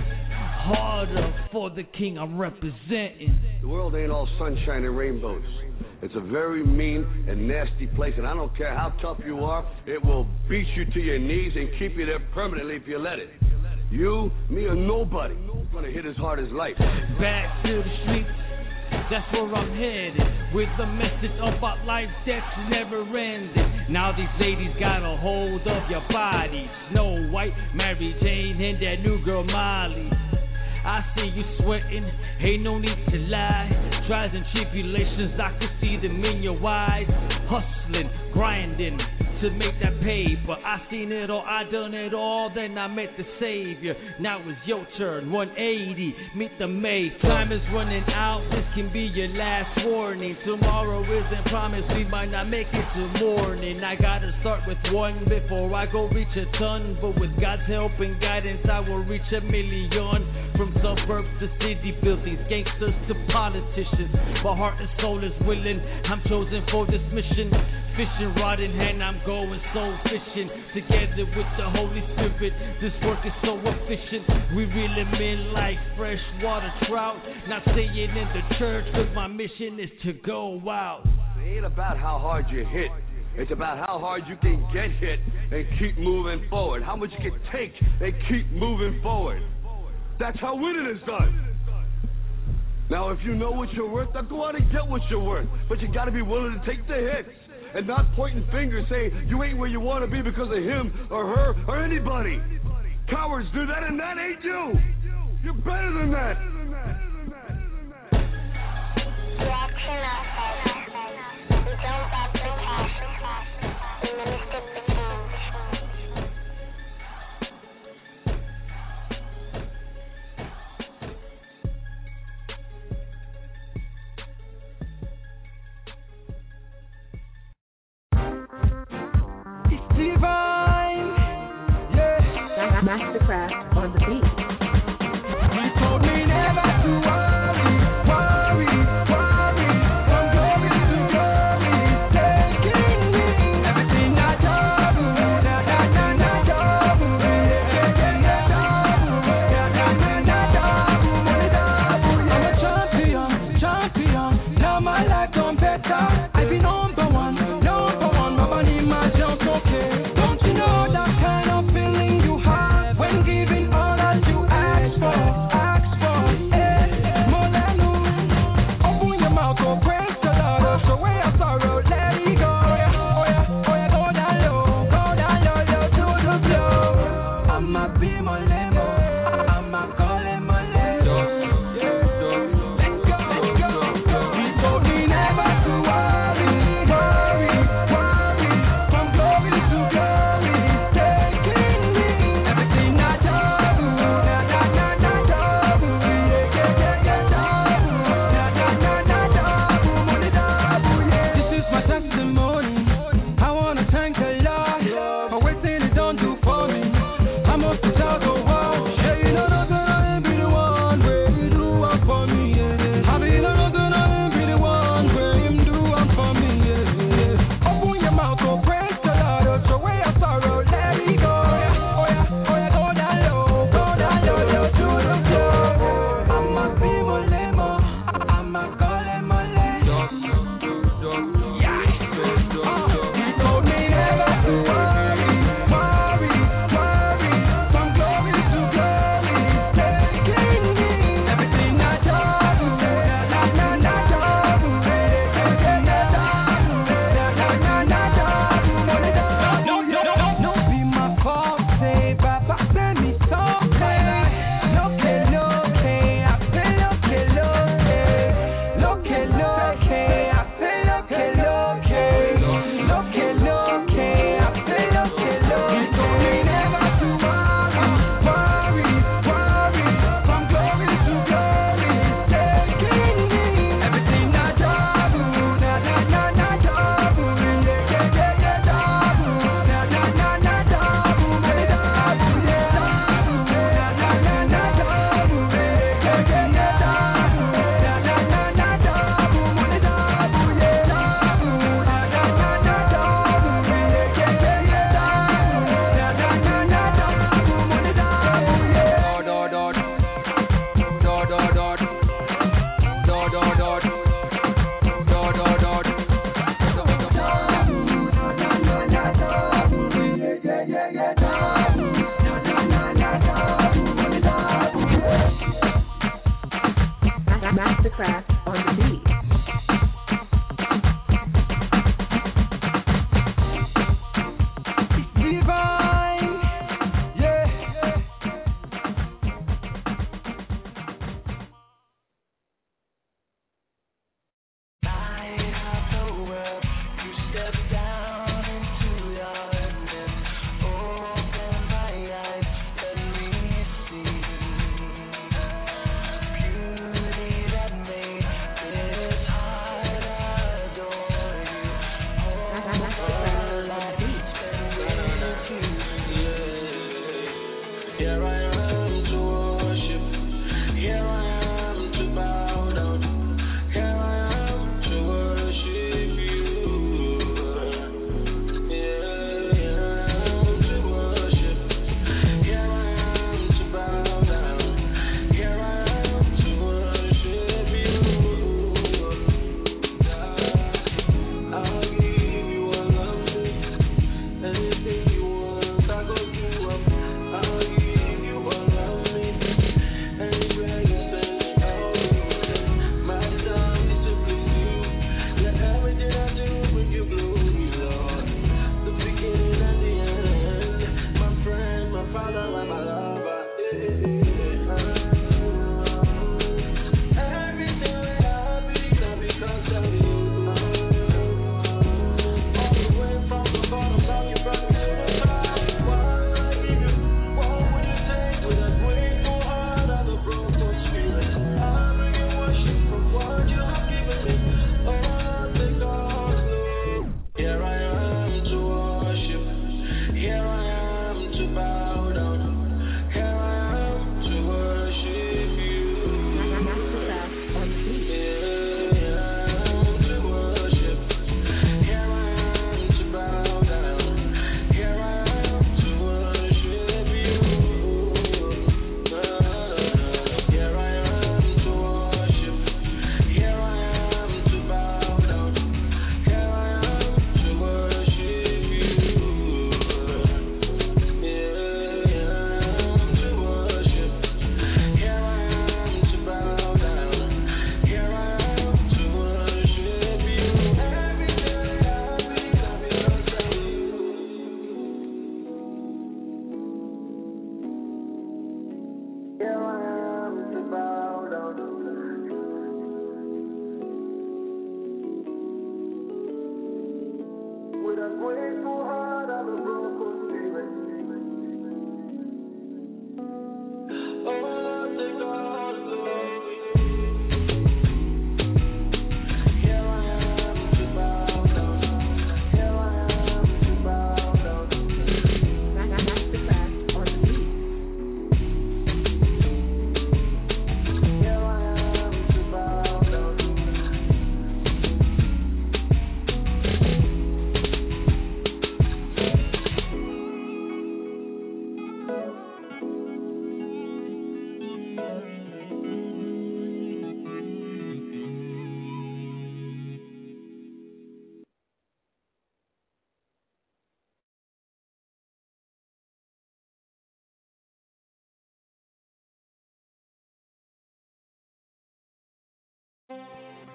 Harder for the King I'm representing. The world ain't all sunshine and rainbows. It's a very mean and nasty place, and I don't care how tough you are, it will beat you to your knees and keep you there permanently if you let it. You, me, or nobody gonna hit as hard as life. Back to the streets, that's where I'm headed, with the message about life that's never ending. Now these ladies got a hold of your body. Snow White, Mary Jane, and that new girl Molly. I see you sweating, ain't no need to lie. Trials and tribulations, I can see them in your eyes. Hustling, grinding to make that paper. I seen it all, I done it all, then I met the Savior. Now it's your turn, 180, meet the mate. Time is running out, this can be your last warning. Tomorrow isn't promised, we might not make it till morning. I gotta start with one before I go reach a ton. But with God's help and guidance, I will reach 1 million. From suburbs to city buildings, gangsters to politicians. My heart and soul is willing, I'm chosen for this mission. Fishing rod in hand, I'm going soul fishing. Together with the Holy Spirit, this work is so efficient. We reel them in like freshwater trout. Not staying in the church, cause my mission is to go out. It ain't about how hard you hit. It's about how hard you can get hit and keep moving forward. How much you can take and keep moving forward. That's how winning is done. Now, if you know what you're worth, now go out and get what you're worth. But you gotta be willing to take the hits and not pointing fingers saying you ain't where you want to be because of him or her or anybody. Cowards do that, and that ain't you. You're better than that. Divine, yeah. Mastercraft on the beat. He told me never to worry. Don't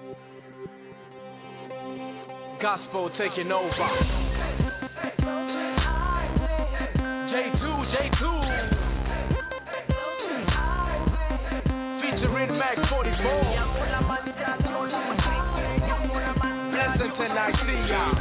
Gospel taking over. J2. Featuring Mac 44. Blessing tonight, see y'all.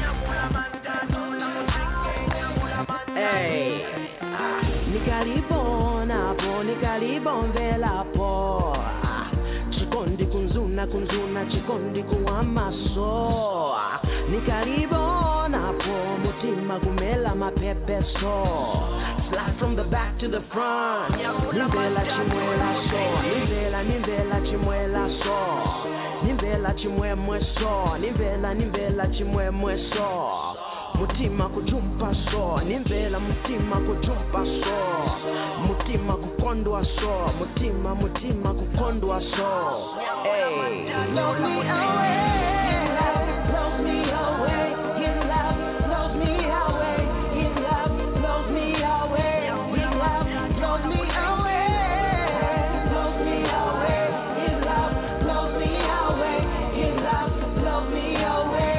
Hey, nikalibona po, nikalibondela po. Chikondi kunzuna, chikondi kuwamaso. Nikalibona po, mutima kumela mapepeso. Slide from the back to the front. Nimbela chimwela so. Nimbela chimwela so. Nimbela chimwemwe so. Nimbela chimwemwe so. Mutima kujumpa so. Nimbela mutima kujumpa so. Mutima kukondwa so. Mutima kukondwa so. Hey, blow me away. Blow me away. Your love blows me away. Your love blows me away. Your love blows me away. Blows me away. Your love blows me away. Your love blows me away.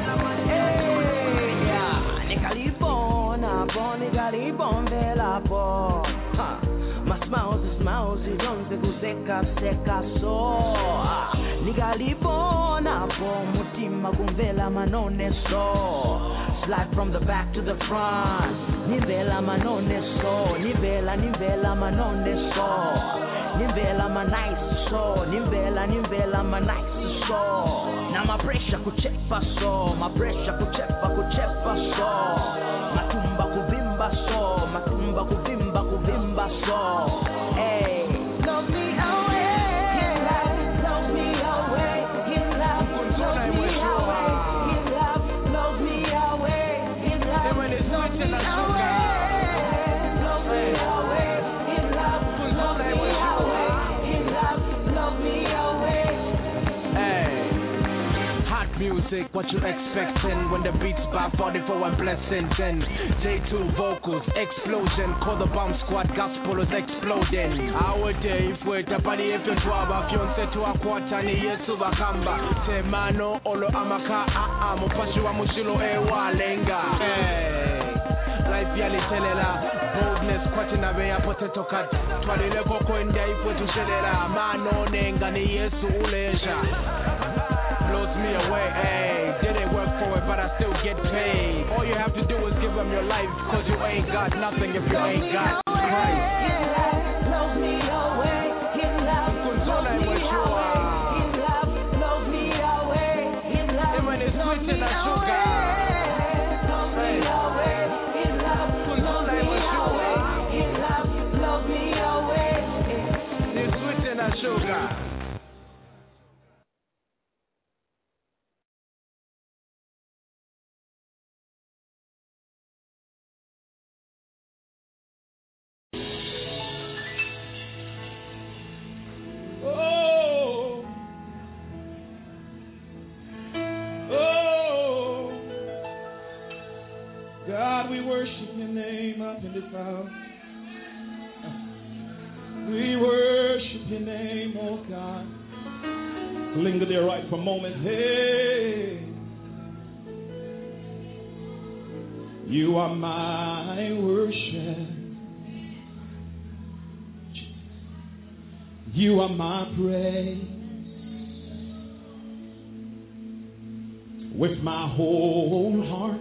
Hey, yeah. Nikalibona, nikalibon vela po. Masmauzi donze kuseka so. Nikalibona po, mutima kumvela manone so. Slide from the back to the front. Nimbela manone so. Nimbela manone so. Nimbela ma nice so. Nimbela ma nice so. Na ma pressure kuchepa so. Ma pressure kuchepa so. Matumba kuvimba so. Matumba kuvimba so. Hey, blow me away. Your love blows me away. Your love blows me away. Your love blows me away. Your love blows me away. Blows me away. Your love blows me away. Your love blows me away. Hey, hot music, what you expecting when the beats by 44 and blessings and J2 vocals, explosion, call the bomb squad, gospel is exploding. Our day, fue tapani efe tuaba, fionse tuwa kwata ni yesu bakamba. Temano, olo amaka, mupashi wa mushilo walenga. Hey, life yali telela, boldness, kwati na beya potato cut. Twalile koko india ifwe tushelela, mano nenga ni yesu uleja. Blows me away, hey, didn't work for it, but I still get paid. All you have to do is give them your life, cause you ain't got nothing if you ain't got Christ. Your love blows me away. Your love blows me away. Your love blows me away. Your love blows me away. Blows me away. Your love blows me away. Your love blows me away. They're switching that sugar. God, we worship your name up in this house. We worship your name, oh God. Linger there right for a moment. Hey, you are my worship. You are my praise. With my whole heart,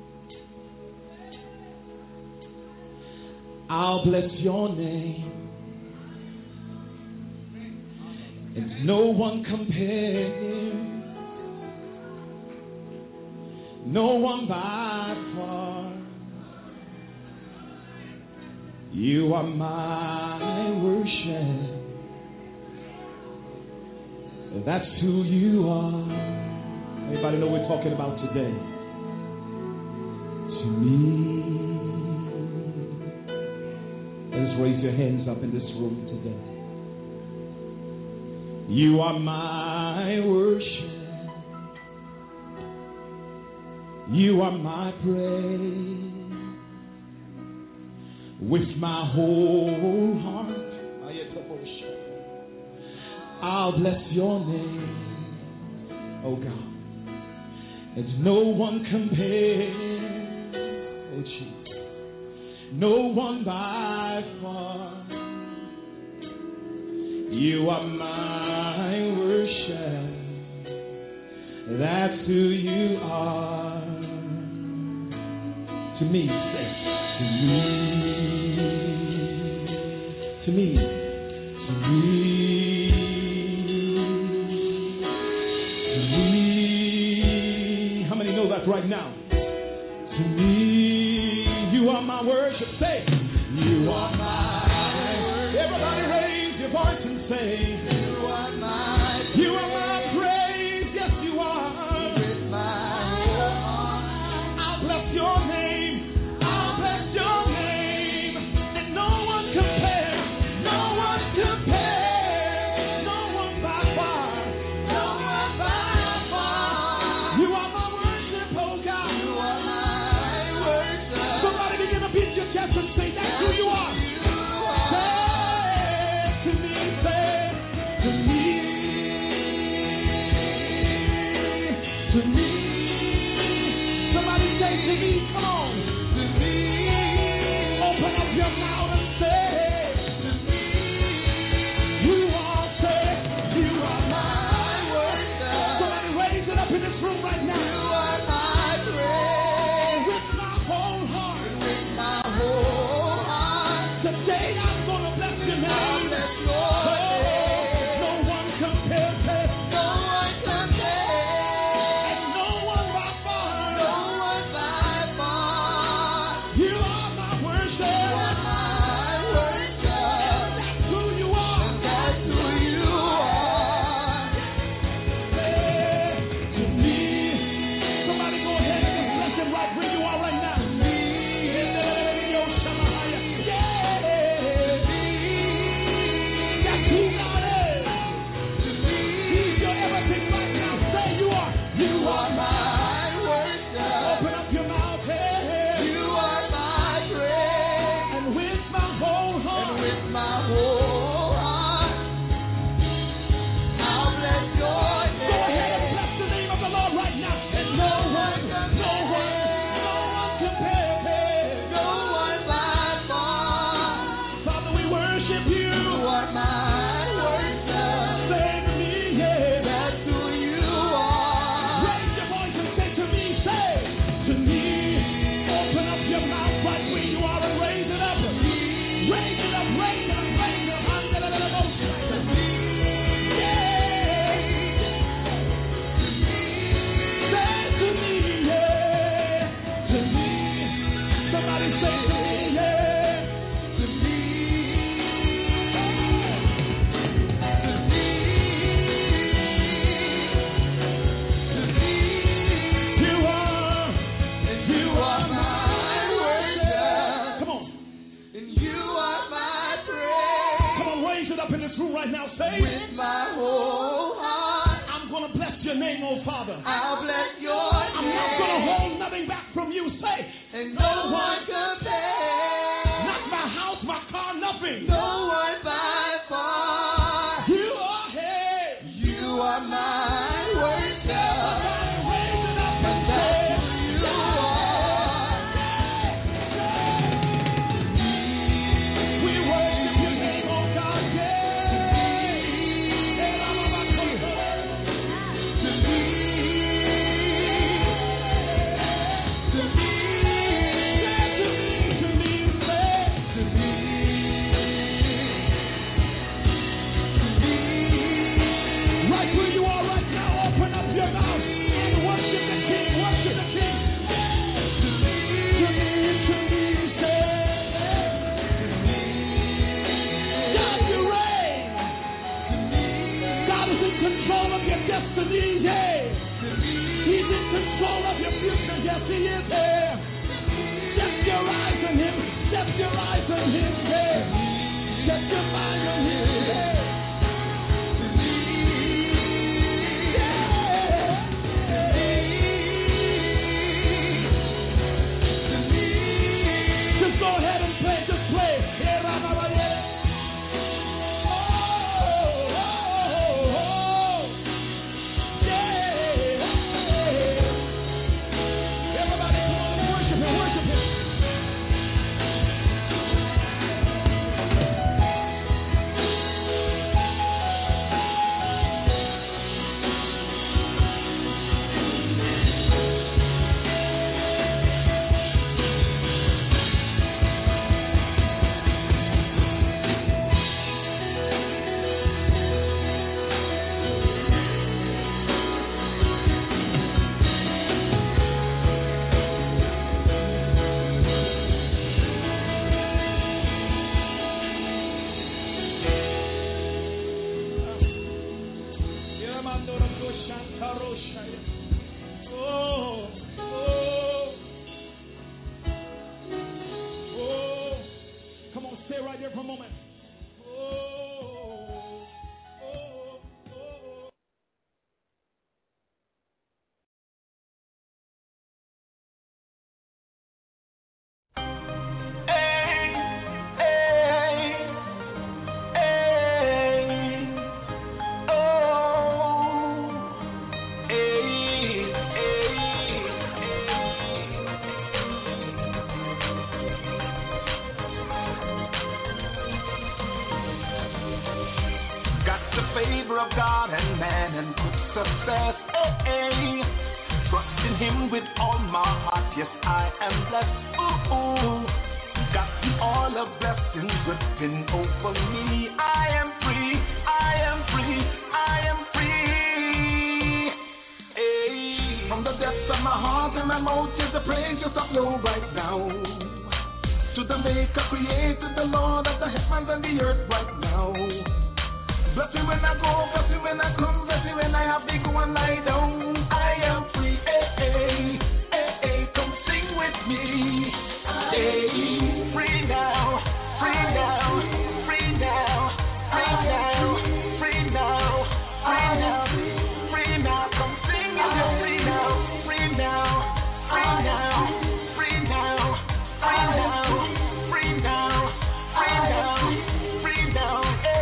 I'll bless your name. And no one compares. No one by far. You are my worship. That's who you are. Anybody know what we're talking about today? To me. Let's raise your hands up in this room today. You are my worship. You are my praise. With my whole heart, I'll bless your name. Oh God. There's no one compared. Oh Jesus. No one by far. You are my worship. That's who you are. To me, say, to me, to me, to me, to me. How many know that right now? To me, you are my worship. Say, you are my worship. Everybody raise your voice and say, you are my praise. You are my praise. Yes, you are. With my heart, I'll bless your name. Yeah. favor of God and man and good success. Trust in Him with all my heart, yes, I am blessed. Got the all of blessings dripping over me. I am free, I am free, I am free. Hey. From the depths of my heart and my mouth is the praise just flow right now. To the Maker, created the Lord of the heavens and the earth right now. Bless me when I go, bless me when I come, bless me when I have to go and lie down. I am free, come sing with me. Free now, free now, free now, free now, free now, free now, free now, come sing if you're free now, free now, free now, free now, free now, free now, free now, free now,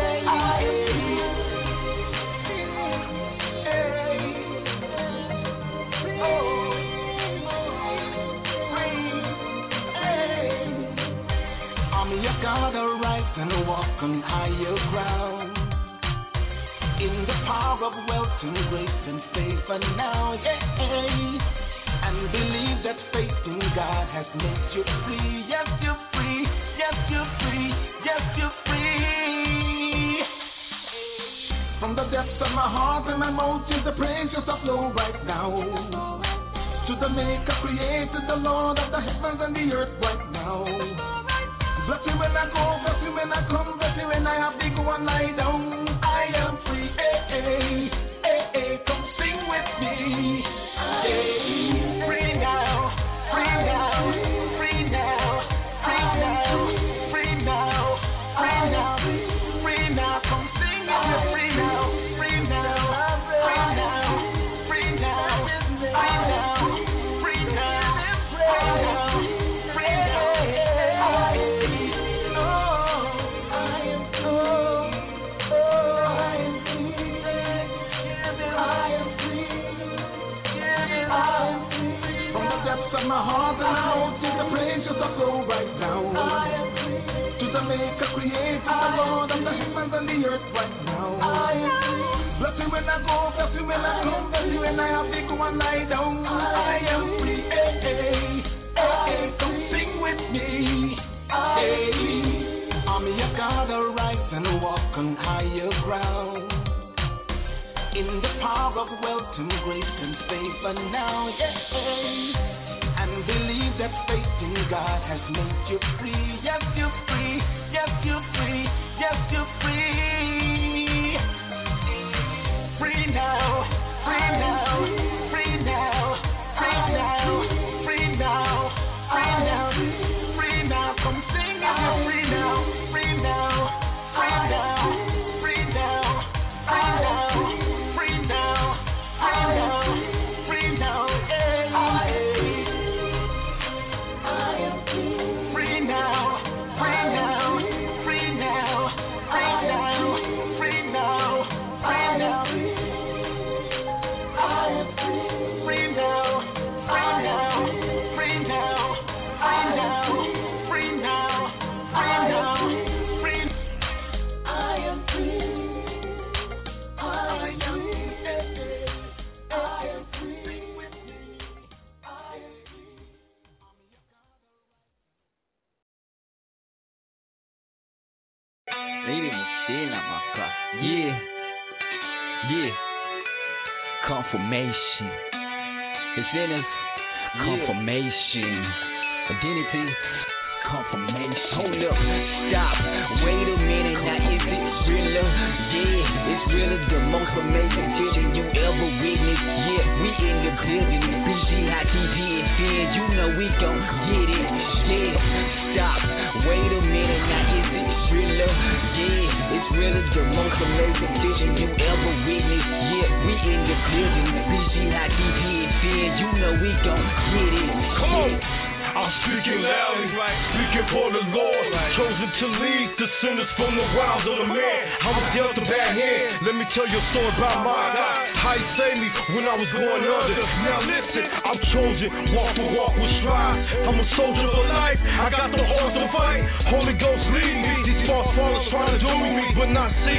you gotta rise and walk on higher ground. In the power of wealth and grace and favor now, and believe that faith in God has made you free. Yes, you're free. Yes, you're free. Yes, you're free. From the depths of my heart and my mouth is the praise just flow right now. To the Maker, created the Lord of the heavens and the earth right now. Bless me when I go, bless me when I come, bless me when I have to go and lie down. I am free, come sing with me. Free now, free now, free now, free now, free now, free now, free now, come sing if you're free now, free now, free now, free now, free now, free now, free now. My heart and my mouth is the praise just flow right now. To the Maker, created the Lord of the heavens and the earth right now. Bless me when I go, bless me when I come, bless me when I have to go and lie down. I am free, come sing with me. Army, you gotta rise and walk on higher ground. In the power of wealth and grace and favor now, and believe that faith in God has made you free. Yes, you're free. Yes, you're free. Yes, you're free. Free now. Free now. Free now. Free now. Free now. Free now. Free now. Come sing if you're free now. Free now. Free now. Free now. Free now. Free now. Free now. Free now. Confirmation. It's in us. Confirmation. Identity. Confirmation. Hold up. Stop. Wait a minute. Now is it realer? Yeah, it's realer. The most amazing feeling you ever witnessed. Yeah, we in the building. BGITP and 10. You know we gon' get it. Yeah. Stop. Wait a minute. Now is it realer? Yeah, it's realer. The most amazing feeling you ever witnessed. Yeah, we in the building. BGITP and 10. You know we gon' get it. Come on. I'm speaking loudly, speaking for the Lord, chosen to lead the sinners from the wilds of the man. I was dealt a bad hand, let me tell you a story about my God. How He saved me when I was going under. Now listen, I'm chosen, walk to walk with strides. I'm a soldier for life, I got the horse to fight. Holy Ghost lead me, these false followers trying to do me, but not see me.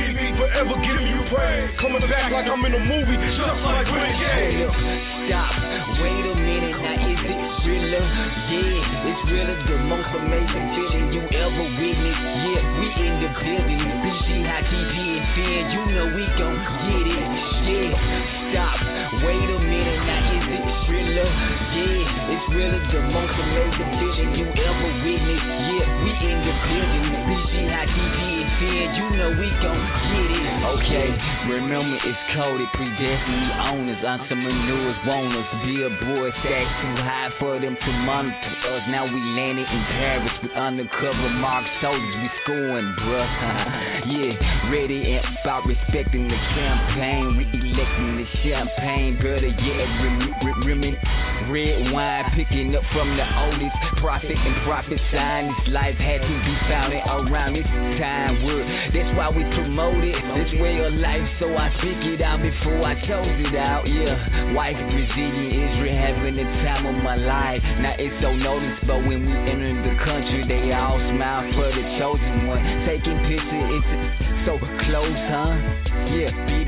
forever giving you praise. Coming back like I'm in a movie, just like Renegade. Stop, wait a minute, now is it realer? Yeah, it's realer, the most amazing feeling you ever witnessed. Yeah, we in the building, BG, High TV, and Finn, you know we gon' get it. Yeah, stop, wait a minute, now is it realer? Yeah, it's realer, the most amazing feeling you ever witnessed. Yeah, we in the building, BG, High TV, and Finn, you know we gon' get it. Okay, remember it's coded, predestined owners, entrepreneurs want us. Billboard stacks too high for them to monitor us. Now we landed in Paris with undercover marked soldiers. We scoring, bruh. Yeah, ready and about respecting the campaign, re-electing the champagne. Better yet, rimming red wine, picking up from the oldest prophet and prophesying. This life had to be founded around this time word. That's why we promote it, this way of life. So I speak it out before I chose it out. Yeah, wife Brazilian, Israel, having the time of my life. Now it's so noticeable when we enter the country. They all smile for the chosen one. Taking pictures, it's so close, huh? Yeah,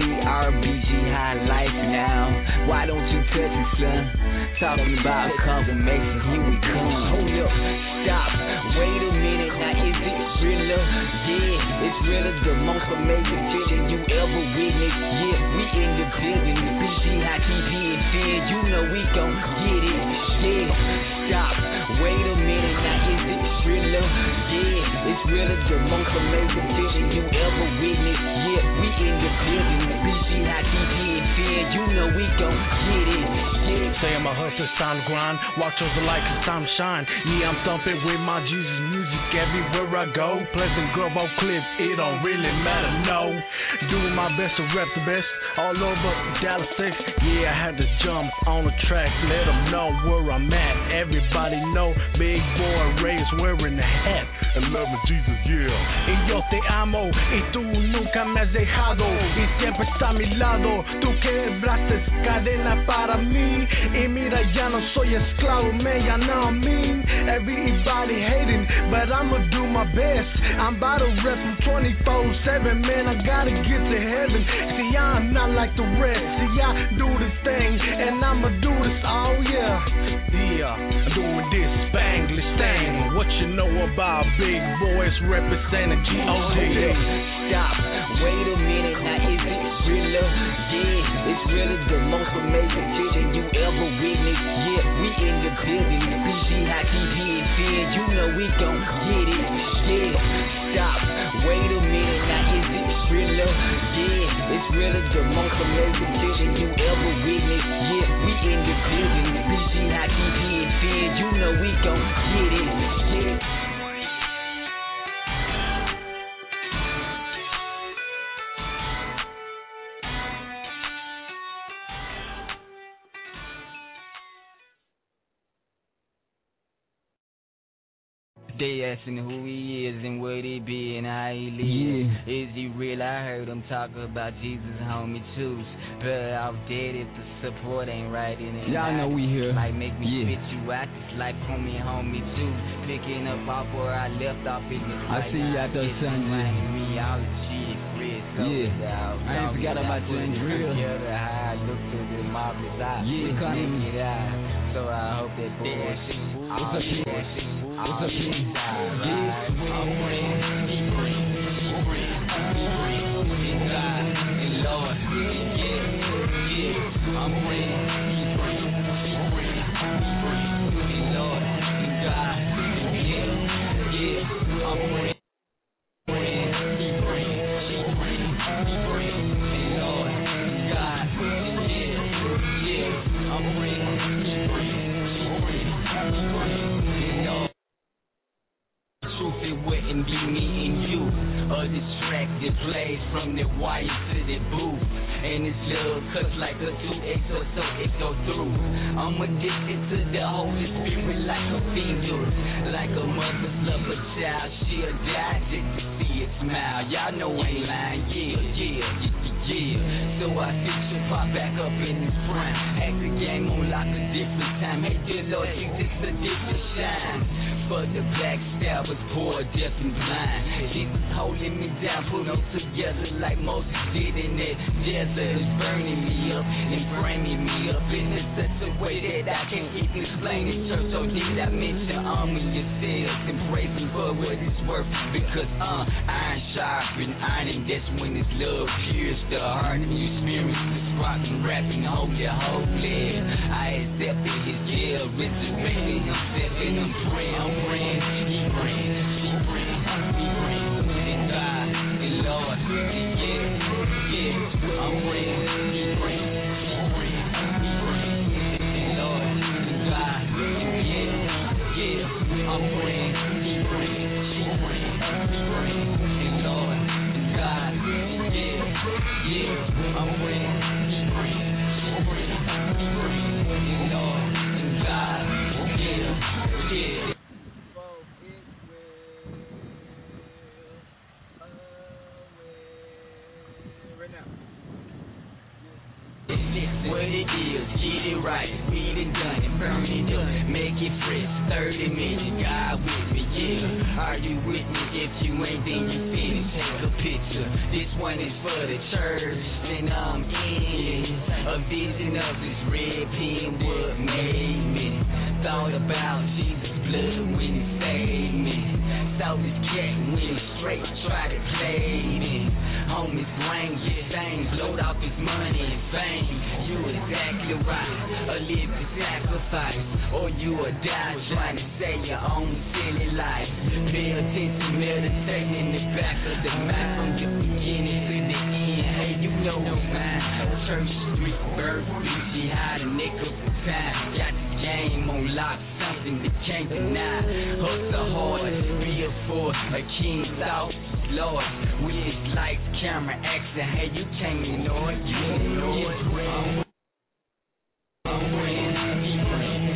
BDRBG, high life now. Why don't you touch it, son? Talking about confirmation, here we come. Hold up, stop, wait a minute, now is it realer? Yeah, it's realer, the most amazing feeling you ever witnessed. Yeah, we in the building, BG, High TV, and Finn, you know we gon' get it. Yeah, stop, wait a minute, now is it realer? Yeah, it's realer, the most amazing feeling you ever witnessed. Yeah, we in the building, BG, High TV, and Finn, you know we gon' get it. Say I'm a hustler, time to grind. Watch those like it's time to shine. Yeah, I'm thumping with my Jesus music everywhere I go. Pleasant Grove, Oak Cliff, it don't really matter, no. Doing my best to rep the best all over Dallas, Texas. Yeah, I had to jump on the track, let them know where I'm at. Everybody know Big Boy Ray is wearing the hat. And loving Jesus, yeah. Y yo te amo y tú nunca me has dejado y siempre está a mi lado. Tú quebraste cadena para mí y mira ya no soy esclavo, man, ya know what I mean. Everybody hating, but I'ma do my best. I'm about to rep from 24/7, man, I gotta get to heaven. See, I'm not like the rest. See, I do this thing and I'ma do this, oh yeah. Yeah, I'm doing this Spanglish thing. What you know about big boys representing G.O.D. Stop, wait a minute, now is it realer? Yeah, it's realer, the most amazing feeling you ever witnessed. Yeah, we in the building, BG, High TV, and Finn, you know we gon' get it. Yeah, stop, wait a minute, now is it realer? Yeah, it's realer, the most amazing feeling you ever witnessed. Yeah, we in the building, BG, High TV, and Finn, you know we gon' get it. Yeah. They asking who he is and where he be and how he live. Yeah. Is he real? I heard him talk about Jesus, homie, too. Better off dead if the support ain't right in it. Y'all know we here. Like make me spit you out, just like homie, too. Picking up off where I left off in this. I see you out there, son. Me all the shit, Chris. Yeah. I ain't forgot about you and drill. How I look through the marvelous eyes. Yeah, come it out. So I hope that bullshit. It's a shit. Plays from the wire to the booth, and it's love cuts like a 2XO, so it go through. I'm addicted to the Holy Spirit like a finger, like a mother's love a child. She'll die just to see it smile. Y'all know I ain't lying, yeah. So I think she'll pop back up in this prime. Act the game on like a different time. Hey, dear Lord Jesus, a different shine. for the backstabbers, poor, deaf, and blind. Jesus holding me down, put them together like Moses did in that desert. It's burning me up and framing me up in such a way that I can't even explain it. Church, so did I mention arming yourselves and praising for what it's worth? Because iron sharpen iron, and that's when his love pierced the heart and you experience this rockin', rapping, holy. I accepted his jail, resurrected himself, and I'm praying, he brings, and God, and Lord, yeah, I'm praying, he brings, and Lord, and God, yeah, I'm praying, he brings, and Lord, and God, yeah, I'm praying. What it is, get it right, beat it done and burn it up, make it fresh, 30 minutes, God with me, yeah. Are you with me? If you ain't, then you finish, take a picture. This one is for the church, and I'm in a vision of this red pen, what made me. Thought about Jesus' blood when he saved me. Saw this cat went straight, tried to play it. On his brain, things blowed off his money and fame. You exactly right, a living sacrifice, or you will die trying to save your own silly life. Pay attention, meditate in the back of the mind from the beginning to the end. Hey, you know mine. Church Street, birth, she hide a nickel for time. Got the game on lock, something that can't deny. Hustle hard, be a force, a king's thought. Lord, with his lights, camera, action, hey, you can't ignore it, you ignore it. I'm praying, he brings,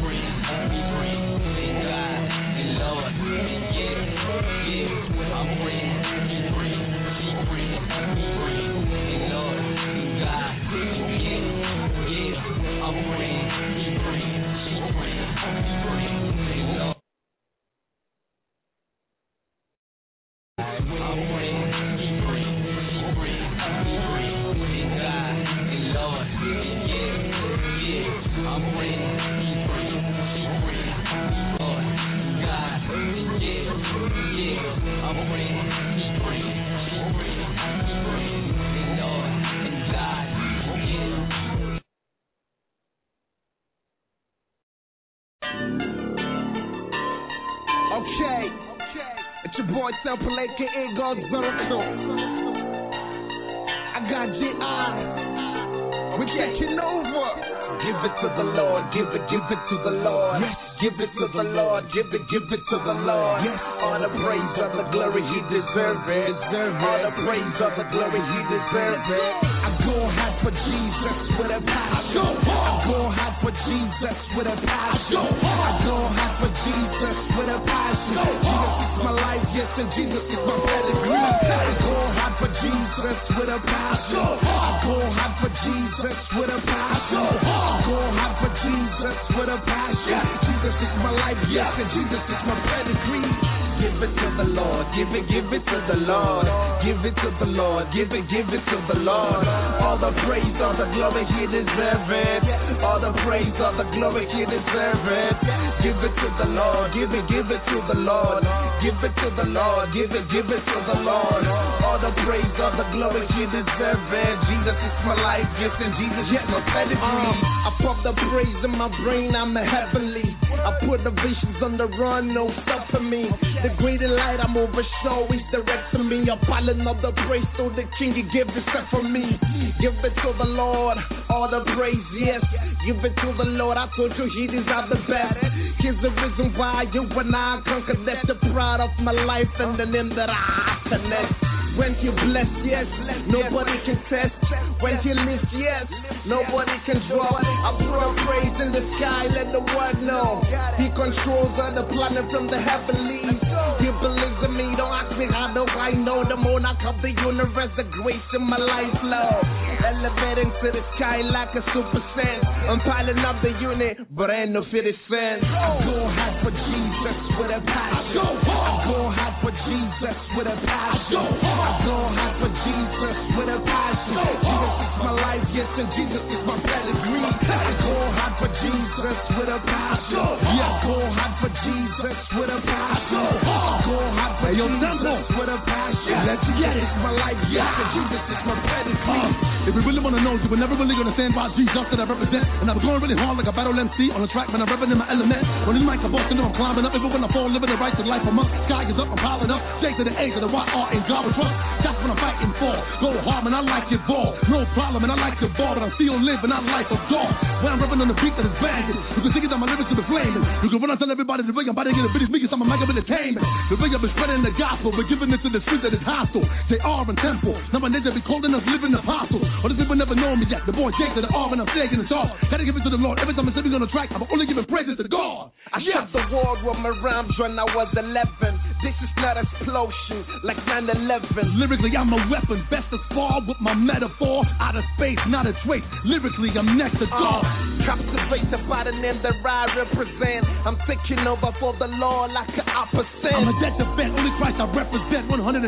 and God, and Lord, yeah, I'm praying, he brings, and Lord, and God, yeah, I'm praying, he brings, and Lord. I'm praying, he brings, and God, and Lord, yeah, I'm praying, he brings, Lord, God, yeah, I'm praying, he brings, and Lord, and God, Okay, it's your boy Sample aka Godzilla. I got J.I. We're taking over. Give it to the Lord, give it to the Lord. Yes. Give it to the Lord, give it to the Lord. Yes. All the praise, all the glory, he deserves it. All the praise, all the glory, he deserves it. I go hard for Jesus with a passion. I go hard for Jesus with a passion. I go hard for Jesus with a passion. Jesus is my life, yes, and Jesus is my pedigree. I go hard for Jesus with a passion. I go hard for Jesus with a passion. I go hard for Jesus with a passion. Jesus is my life, yes, and Jesus is my pedigree. Give it to the Lord, give it to the Lord. Give it to the Lord, give it to the Lord. All the praise, all the glory, he deserves it. All the praise, all the glory, he deserves it. Give it to the Lord, give it to the Lord. Give it to the Lord, give it to the Lord. All the praise, all the glory, he deserves it. Jesus is my life, yes, and Jesus is my pedigree. I pump the praise in my brain, I'm a heavenly. I put the visions on the run, no stopping me. The greater light I'm over, show is directing me. I'm piling up the praise to the King, he gave himself for me. Give it to the Lord, all the praise, yes. Give it to the Lord, I told you he deserves the best. Here's the reason why you and I conquered. That's the pride of my life and the name that I connect. When you bless, yes, nobody can test. When you lift, yes, nobody can drop. I put a praise in the sky, let the world know. He controls all the planet from the heavenlies. You believe in me, don't ask crazy, how do I know? The monarch of the universe, the grace in my life, Lord. Elevating to the sky like a super sense. I'm piling up the unit, but ain't no 50 cents. I'm going hard for Jesus with a passion. I'm going hard for Jesus with a passion. I'm going hard for Jesus with a passion. Jesus is my life, yes, and Jesus is my pedigree. I'm going hard for Jesus with a passion. Yeah, I'm going hard for Jesus with a passion. I'm going hard for Jesus with a passion. Let's get it. My life, yes, and Jesus is my pedigree. If you really wanna know, you were never really gonna stand by Jesus that I represent. And I was going really hard like a battle MC on the track when I'm repping in my element. When this mic, I'm boasting, I'm climbing up. Even when I fall, living the right to life. I'm up, sky is up, I'm piling up. J to the A to the Y, R in garbage truck. That's what I'm fighting for. Go hard, man, I like it ball. No problem, and I like the ball, but I'm still living out life of dog. When I'm repping on the beat that is banging, you can sing it down my lyrics to the flaming. You can run and tell everybody the way I'm about to get a bitty speakers, I'm a mega entertainment. The way I've been spreading the gospel, but giving it to the street that is hostile. They are in temple. Now my niggas be calling us living apostles. Or the people never know me yet. The boy Jake to the R when I'm saying it's all. Gotta give it to the Lord. Every time I'm sitting on the track, I'm only giving praises to God. I shut the world with my rhymes when I was 11. This is not explosion like 9/11. Lyrically, I'm a weapon. Best to spar with my metaphor. Out of space, not a trace. Lyrically, I'm next to God. Captivate the body name that I represent. I'm taking over for the Lord like an opposite. I'm a dead defense. Only Christ I represent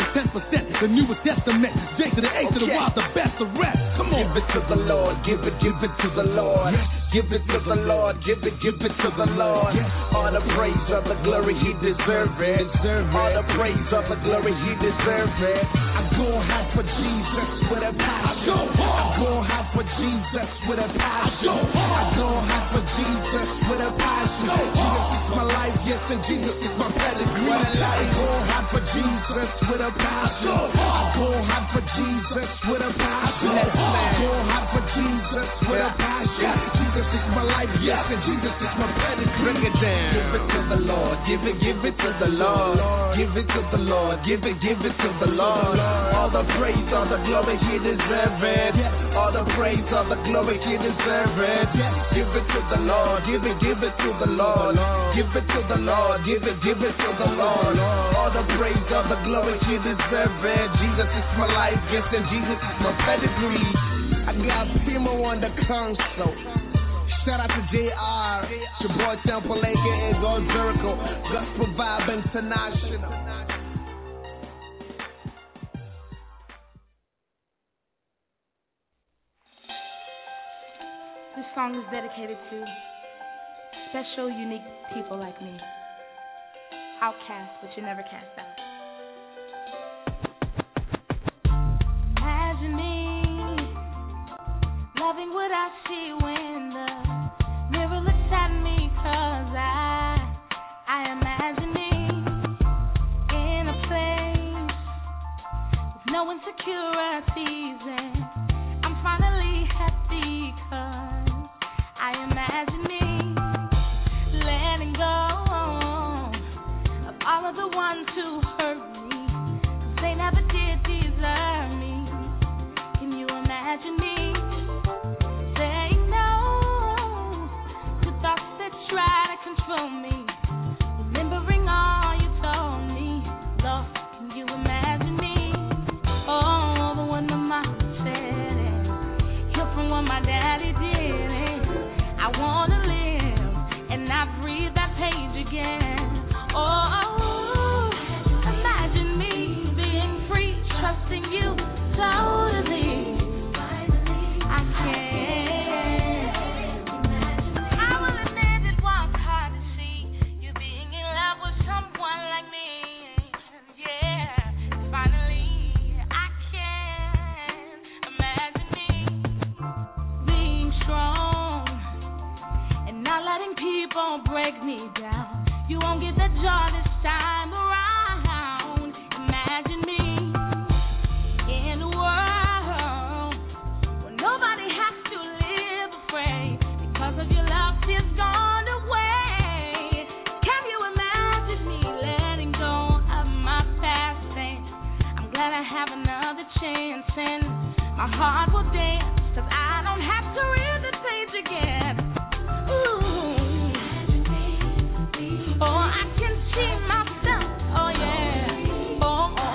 110%. The New Testament. J to the A to the Y, the best of rest. Come on. Give it to the Lord. Give it to the Lord. Give it to the Lord. Give it to the Lord. All the praise of the glory He deserves it. All the praise of the glory He deserves it. I'm going hard for Jesus with a passion. I'm going hard for Jesus with a passion. I'm going hard for Jesus with a passion. Jesus is my life, yes, and Jesus is my pedigree. I'm going hard for Jesus with a passion. I'm going hard for Jesus with a passion. I'm going hard for Jesus with a passion. Jesus is my life, yes, and Jesus is my pedigree. Bring it down. Give it to the Lord. Give it to the Lord. Give it to the Lord. Give it to the Lord. All the praise, all the glory He deserves it. All the praise, all the glory He deserves it. Give it to the Lord. Give it to the Lord. Give it to the Lord. Give it to the Lord. All the praise, all the glory He deserves it. Jesus is my life, yes, and Jesus is my pedigree. I got Primo on the console. Shout out to JR, your boy Temple aka Gold Jericho, Gospel Vibe International. This song is dedicated to special, unique people like me. Outcast, but you never cast out. Imagine me loving what I see when the mirror looks at me, 'cause I imagine me in a place with no insecurities, and I'm finally happy 'cause I imagine me letting go of all of the ones who hurt me, 'cause they never did deserve me. Can you imagine me saying no to thoughts that try to control me, remembering all you told me? Lord, can you imagine me? Oh, the one my mama said, and heal from what my daddy did, and I wanna live and not breathe that page again. Oh, imagine me being free, trusting you totally. I can't. I will admit it was hard to see you being in love with someone like me. Yeah, finally I can imagine me being strong and not letting people break me down. You won't get the joy this time around. Imagine me in a world where nobody has to live afraid because of your love is gone away. Can you imagine me letting go of my past pain? I'm glad I have another chance, and my heart will dance, 'cause I don't have to read the page again. Ooh. Oh, I can see myself, oh yeah, oh, oh.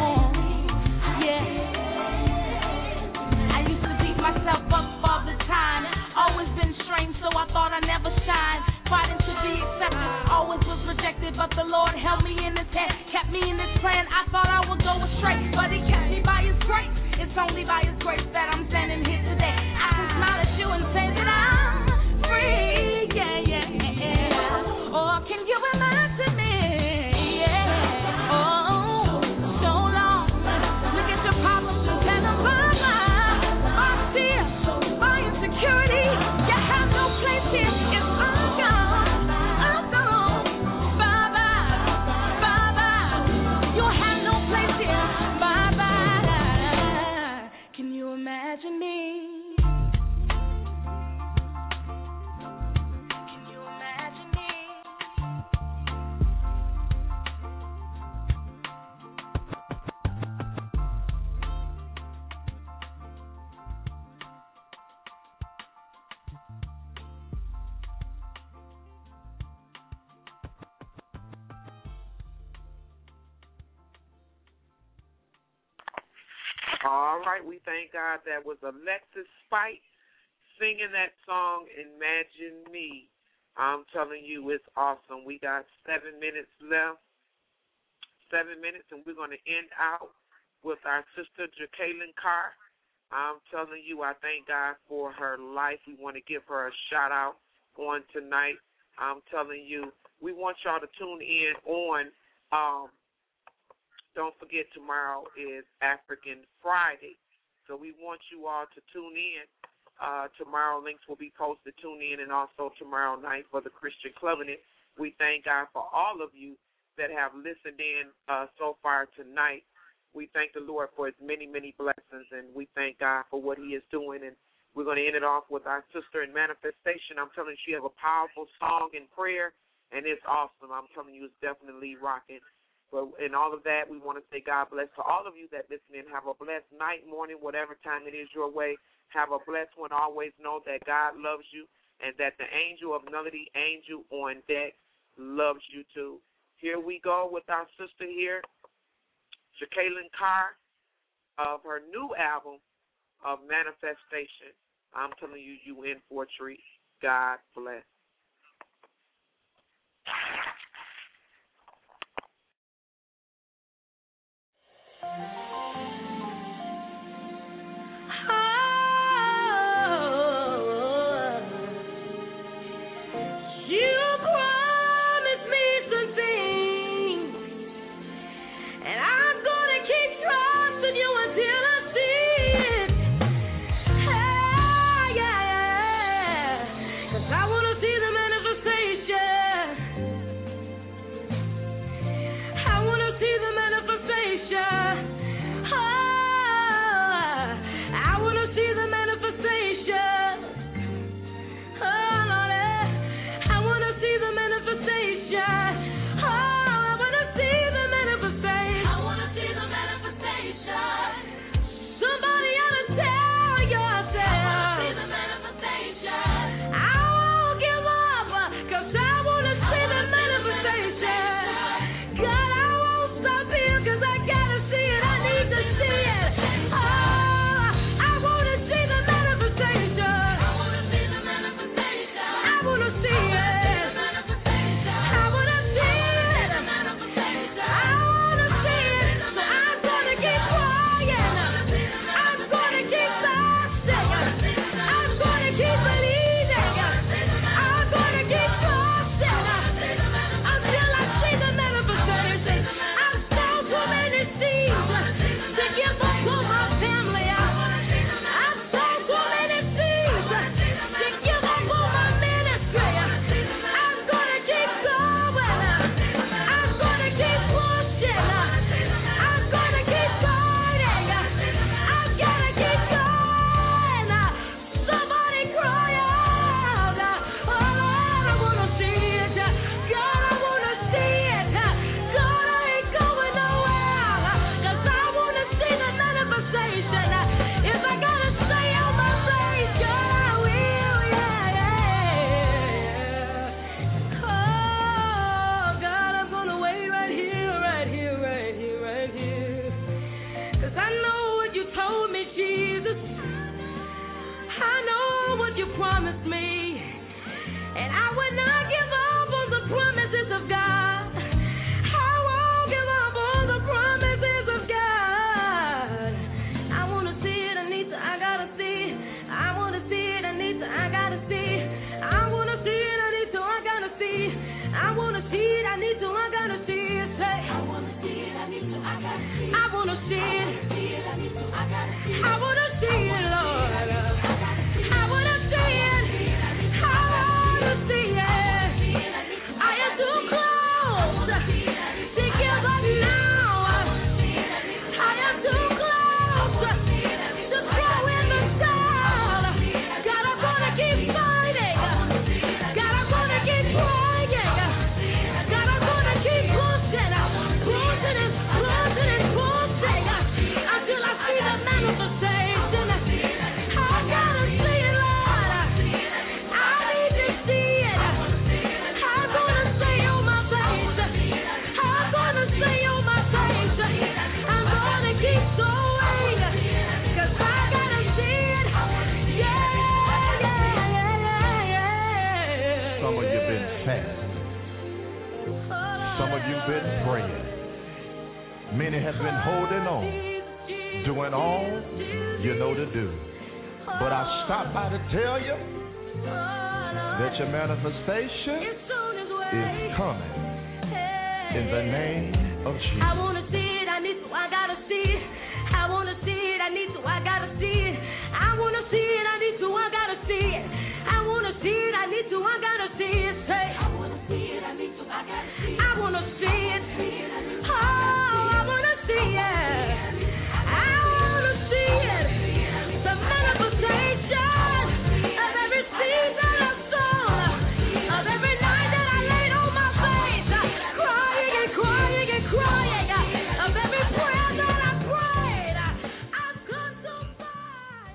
All right, we thank God. That was Alexis Spite singing that song, Imagine Me. I'm telling you, it's awesome. We got 7 minutes left. 7 minutes, and we're going to end out with our sister, Jacqueline Carr. I'm telling you, I thank God for her life. We want to give her a shout-out on tonight. I'm telling you, we want y'all to tune in on, don't forget, tomorrow is African Friday. So we want you all to tune in. Tomorrow links will be posted. Tune in, and also tomorrow night for the Christian Covenant. We thank God for all of you that have listened in so far tonight. We thank the Lord for his many, many blessings, and we thank God for what he is doing. And we're going to end it off with our sister in manifestation. I'm telling you, she has a powerful song and prayer, and it's awesome. I'm telling you, it's definitely rocking. But in all of that, we want to say God bless to all of you that listen in. Have a blessed night, morning, whatever time it is your way. Have a blessed one. Always know that God loves you and that the angel of melody, angel on deck, loves you too. Here we go with our sister here, Jacqueline Carr, of her new album of Manifestation. I'm telling you, you in for a treat. God bless. I wanna see Many have been holding on, doing all you know to do. But I stopped by to tell you that your manifestation is coming in the name of Jesus. I want to see it, I need to, I gotta see it. I want to see it, I need to, I gotta see it. I want to see it, I need to, I gotta see it. I want to see it, I need to, I gotta see it. Say, I want to see it, I need to, I gotta see it. I want to see it. Oh, I want to see it. I want to see it. The manifestation of every seed that I sown, of every night that I laid on my face, crying and crying and crying, of every prayer that I prayed. I've come so far.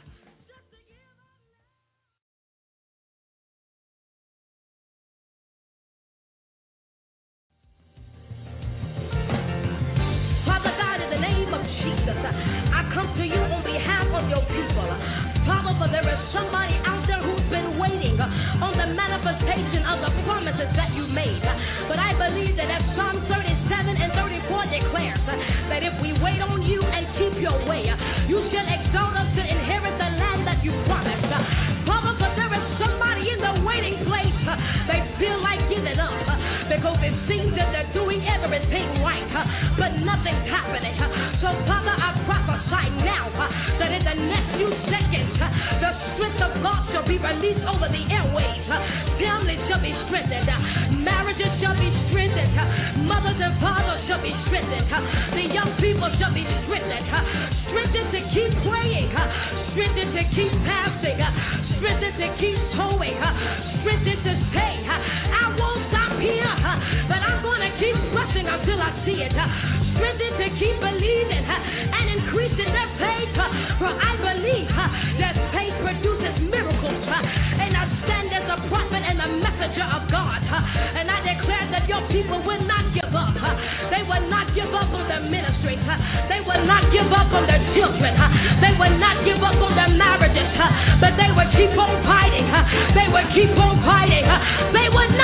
Father God, in the name of Jesus, I come to you on behalf of your people. Father, for there is somebody out there who's been waiting on the manifestation of the promises that you made. But I believe that as Psalm 37 and 34 declares, that if we wait on you and keep your way, you shall exalt us to inherit the land that you promised. Father, for there is somebody in the waiting place, they feel like giving up because it seems that they're doing everything right, but nothing's happening. So Father, I prophesy now that in the next few seconds, the strength of God shall be released over the airwaves. Families shall be strengthened. Marriages shall be strengthened. Mothers and fathers shall be strengthened. The young people shall be strengthened. Strengthened to keep praying. Strengthened to keep passing. Strengthened to keep towing. Strengthened to say, I won't stop here, but I'm going to keep pressing until I see it. Strengthened to keep believing and increasing their faith. For I believe that faith produces miracles. And I stand as a prophet and a messenger of God. And I declare that your people will not give up. They will not give up on their ministry. They will not give up on their children. They will not give up on their marriages. But they will keep on fighting. They will keep on fighting. They will not